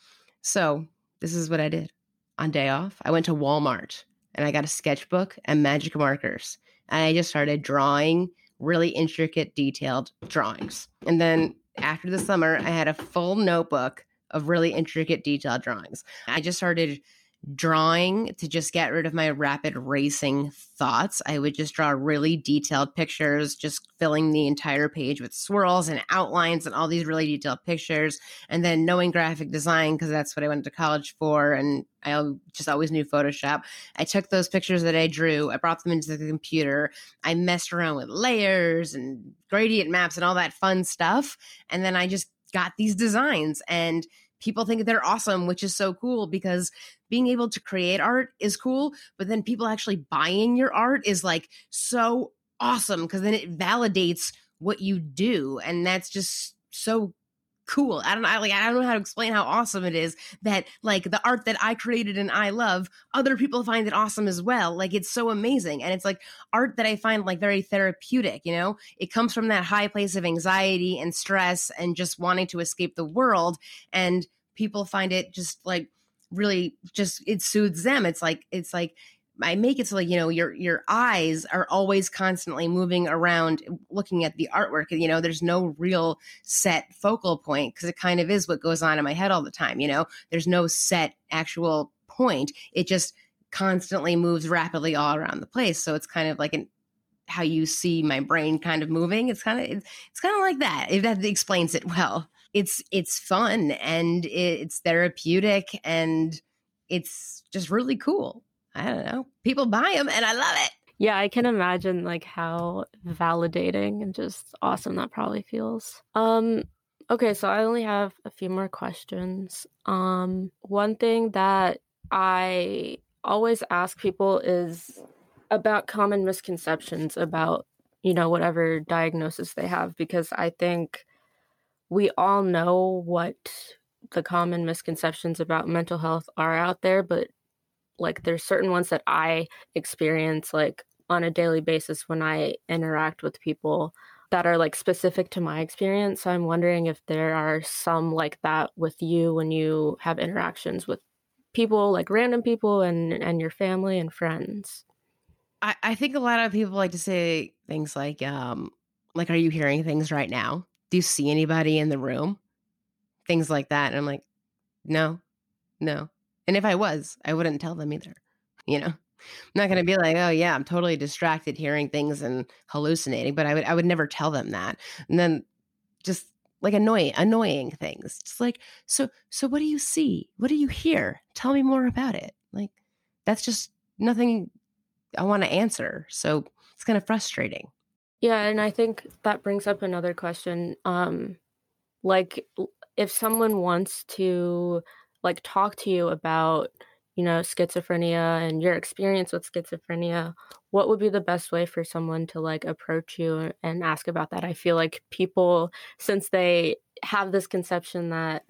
So this is what I did. On day off, I went to Walmart and I got a sketchbook and magic markers. And I just started drawing really intricate, detailed drawings. And then after the summer, I had a full notebook of really intricate, detailed drawings. I just started drawing to just get rid of my rapid racing thoughts. I would just draw really detailed pictures, just filling the entire page with swirls and outlines and all these really detailed pictures. And then knowing graphic design, because that's what I went to college for, and I just always knew Photoshop, I took those pictures that I drew, I brought them into the computer, I messed around with layers and gradient maps and all that fun stuff. And then I just got these designs, and people think they're awesome, which is so cool, because being able to create art is cool, but then people actually buying your art is like so awesome, because then it validates what you do. And that's just so cool. I don't know how to explain how awesome it is that like the art that I created and I love, other people find it awesome as well. Like it's so amazing. And it's like art that I find like very therapeutic, it comes from that high place of anxiety and stress and just wanting to escape the world. And people find it just like really just, it soothes them. It's like I make it so like, your eyes are always constantly moving around looking at the artwork. There's no real set focal point, because it kind of is what goes on in my head all the time. There's no set actual point. It just constantly moves rapidly all around the place. So it's kind of like how you see my brain kind of moving. It's kind of like that, if that explains it well. It's fun, and it's therapeutic, and it's just really cool. I don't know. People buy them, and I love it. Yeah, I can imagine like how validating and just awesome that probably feels. Okay, so I only have a few more questions. One thing that I always ask people is about common misconceptions about, whatever diagnosis they have, because I think we all know what the common misconceptions about mental health are out there, but like there's certain ones that I experience like on a daily basis when I interact with people that are like specific to my experience. So I'm wondering if there are some like that with you when you have interactions with people, like random people and your family and friends. I think a lot of people like to say things like, are you hearing things right now? Do you see anybody in the room? Things like that. And I'm like, no. And if I was, I wouldn't tell them either. I'm not going to be like, oh yeah, I'm totally distracted hearing things and hallucinating, but I would never tell them that. And then just like annoying things. Just like, so what do you see? What do you hear? Tell me more about it. Like, that's just nothing I want to answer. So it's kind of frustrating. Yeah. And I think that brings up another question. Like if someone wants to like talk to you about, schizophrenia and your experience with schizophrenia, what would be the best way for someone to like approach you and ask about that? I feel like people, since they have this conception that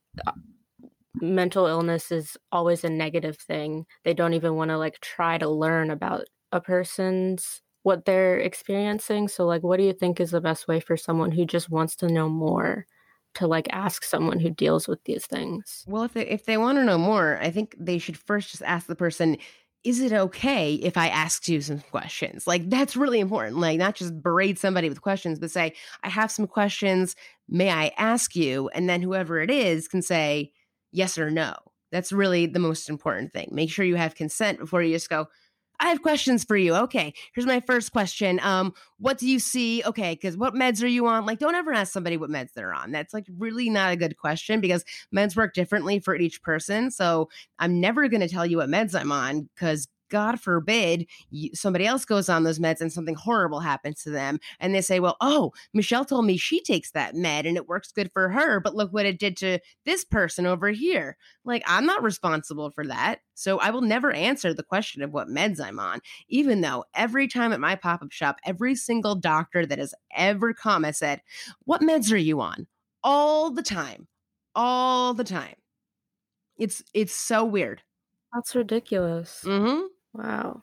mental illness is always a negative thing, they don't even want to like try to learn about a person's what they're experiencing. So like, what do you think is the best way for someone who just wants to know more to like ask someone who deals with these things? Well, if they want to know more, I think they should first just ask the person, is it okay if I ask you some questions? Like, that's really important. Like, not just berate somebody with questions, but say, I have some questions. May I ask you? And then whoever it is can say yes or no. That's really the most important thing. Make sure you have consent before you just go, I have questions for you. Okay, here's my first question. What do you see? Okay, because what meds are you on? Like, don't ever ask somebody what meds they're on. That's like really not a good question because meds work differently for each person. So I'm never going to tell you what meds I'm on because God forbid somebody else goes on those meds and something horrible happens to them. And they say, well, oh, Michelle told me she takes that med and it works good for her. But look what it did to this person over here. Like, I'm not responsible for that. So I will never answer the question of what meds I'm on, even though every time at my pop-up shop, every single doctor that has ever come has said, what meds are you on? All the time. All the time. It's so weird. That's ridiculous. Mm-hmm. Wow.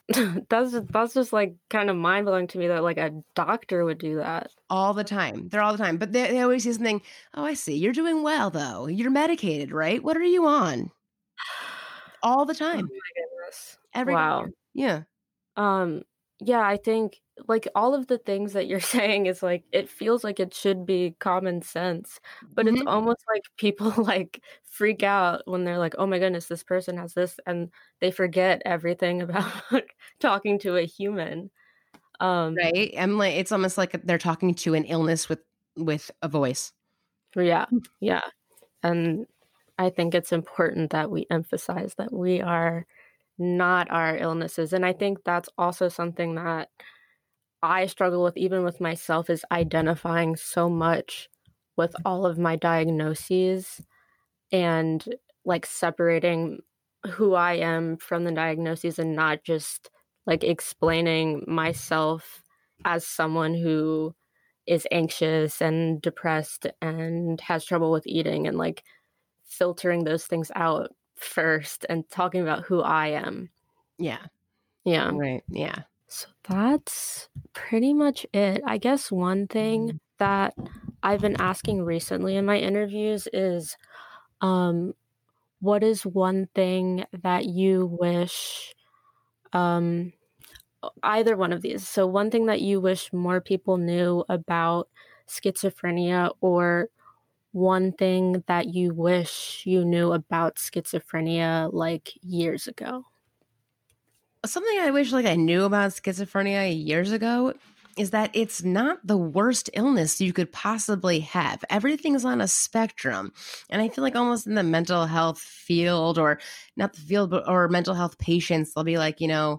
That's just like kind of mind-blowing to me that like a doctor would do that. All the time. They're all the time. But they always say something, oh, I see. You're doing well, though. You're medicated, right? What are you on? All the time. Oh my goodness. Every wow. time. Yeah. Yeah, I think like all of the things that you're saying is like it feels like it should be common sense, but it's almost like people like freak out when they're like, "Oh my goodness, this person has this," and they forget everything about talking to a human. Right? I'm like, it's almost like they're talking to an illness with a voice. Yeah, yeah, and I think it's important that we emphasize that we are not our illnesses. And I think that's also something that I struggle with, even with myself, is identifying so much with all of my diagnoses and like separating who I am from the diagnoses and not just like explaining myself as someone who is anxious and depressed and has trouble with eating and like filtering those things out first and talking about who I am. Yeah. Yeah. Right. Yeah. So that's pretty much it. I guess one thing that I've been asking recently in my interviews is what is one thing that you wish either one of these. So one thing that you wish more people knew about schizophrenia, or one thing that you wish you knew about schizophrenia like years ago? Something I wish like I knew about schizophrenia years ago is that it's not the worst illness you could possibly have. Everything's on a spectrum. And I feel like almost in the mental health field, or not the field, but or mental health patients, they'll be like,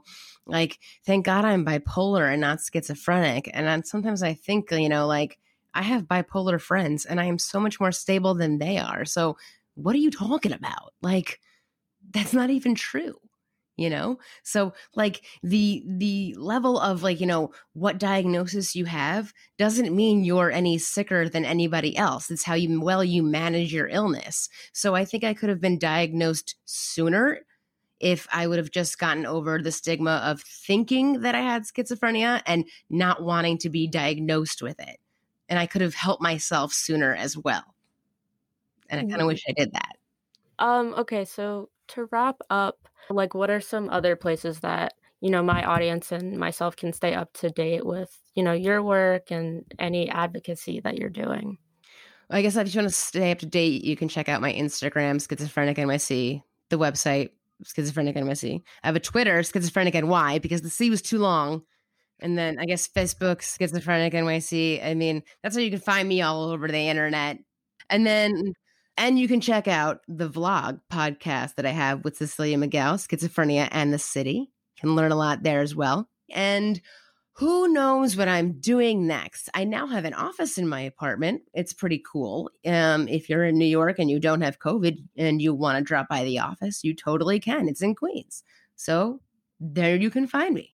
Like, thank God I'm bipolar and not schizophrenic. And then sometimes I think, like, I have bipolar friends and I am so much more stable than they are. So what are you talking about? Like, that's not even true. So like the level of like, what diagnosis you have doesn't mean you're any sicker than anybody else. It's how well you manage your illness. So I think I could have been diagnosed sooner if I would have just gotten over the stigma of thinking that I had schizophrenia and not wanting to be diagnosed with it. And I could have helped myself sooner as well. And I kind of wish I did that. Okay, so to wrap up, like, what are some other places that, my audience and myself can stay up to date with, your work and any advocacy that you're doing? I guess if you want to stay up to date, you can check out my Instagram, Schizophrenic NYC, the website, Schizophrenic NYC. I have a Twitter, Schizophrenic NY, because the C was too long. And then I guess Facebook, Schizophrenic NYC. I mean, that's how you can find me all over the internet. And you can check out the vlog podcast that I have with Cecilia Miguel, Schizophrenia and the City. You can learn a lot there as well. And who knows what I'm doing next? I now have an office in my apartment. It's pretty cool. If you're in New York and you don't have COVID and you want to drop by the office, you totally can. It's in Queens. So there you can find me.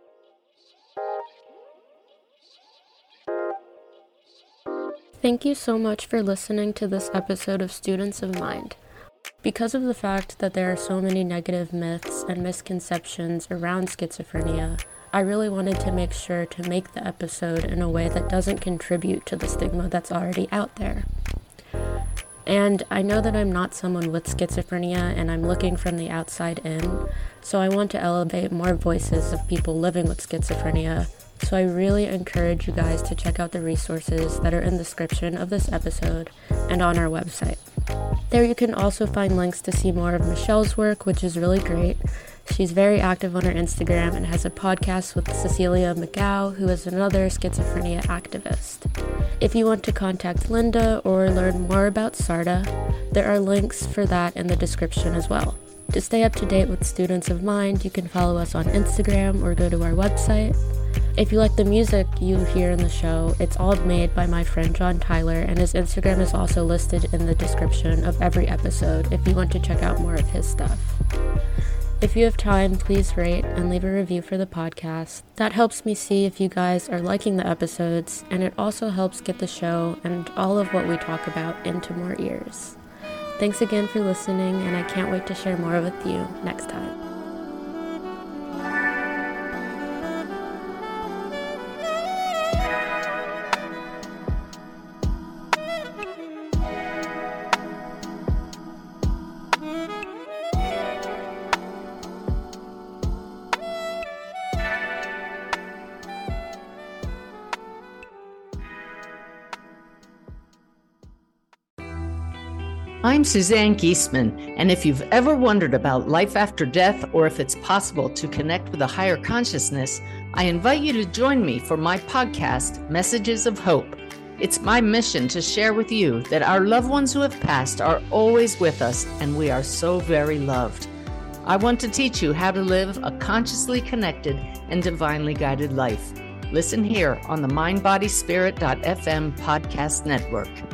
Thank you so much for listening to this episode of Students of Mind. Because of the fact that there are so many negative myths and misconceptions around schizophrenia, I really wanted to make sure to make the episode in a way that doesn't contribute to the stigma that's already out there. And I know that I'm not someone with schizophrenia and I'm looking from the outside in, so I want to elevate more voices of people living with schizophrenia. So I really encourage you guys to check out the resources that are in the description of this episode and on our website. There you can also find links to see more of Michelle's work, which is really great. She's very active on her Instagram and has a podcast with Cecilia McGow, who is another schizophrenia activist. If you want to contact Linda or learn more about SARTA, there are links for that in the description as well. To stay up to date with Students of Mind, you can follow us on Instagram or go to our website. If you like the music you hear in the show, it's all made by my friend John Tyler, and his Instagram is also listed in the description of every episode if you want to check out more of his stuff. If you have time, please rate and leave a review for the podcast. That helps me see if you guys are liking the episodes, and it also helps get the show and all of what we talk about into more ears. Thanks again for listening, and I can't wait to share more with you next time. I'm Suzanne Giesman, and if you've ever wondered about life after death or if it's possible to connect with a higher consciousness, I invite you to join me for my podcast, Messages of Hope. It's my mission to share with you that our loved ones who have passed are always with us, and we are so very loved. I want to teach you how to live a consciously connected and divinely guided life. Listen here on the mindbodyspirit.fm podcast network.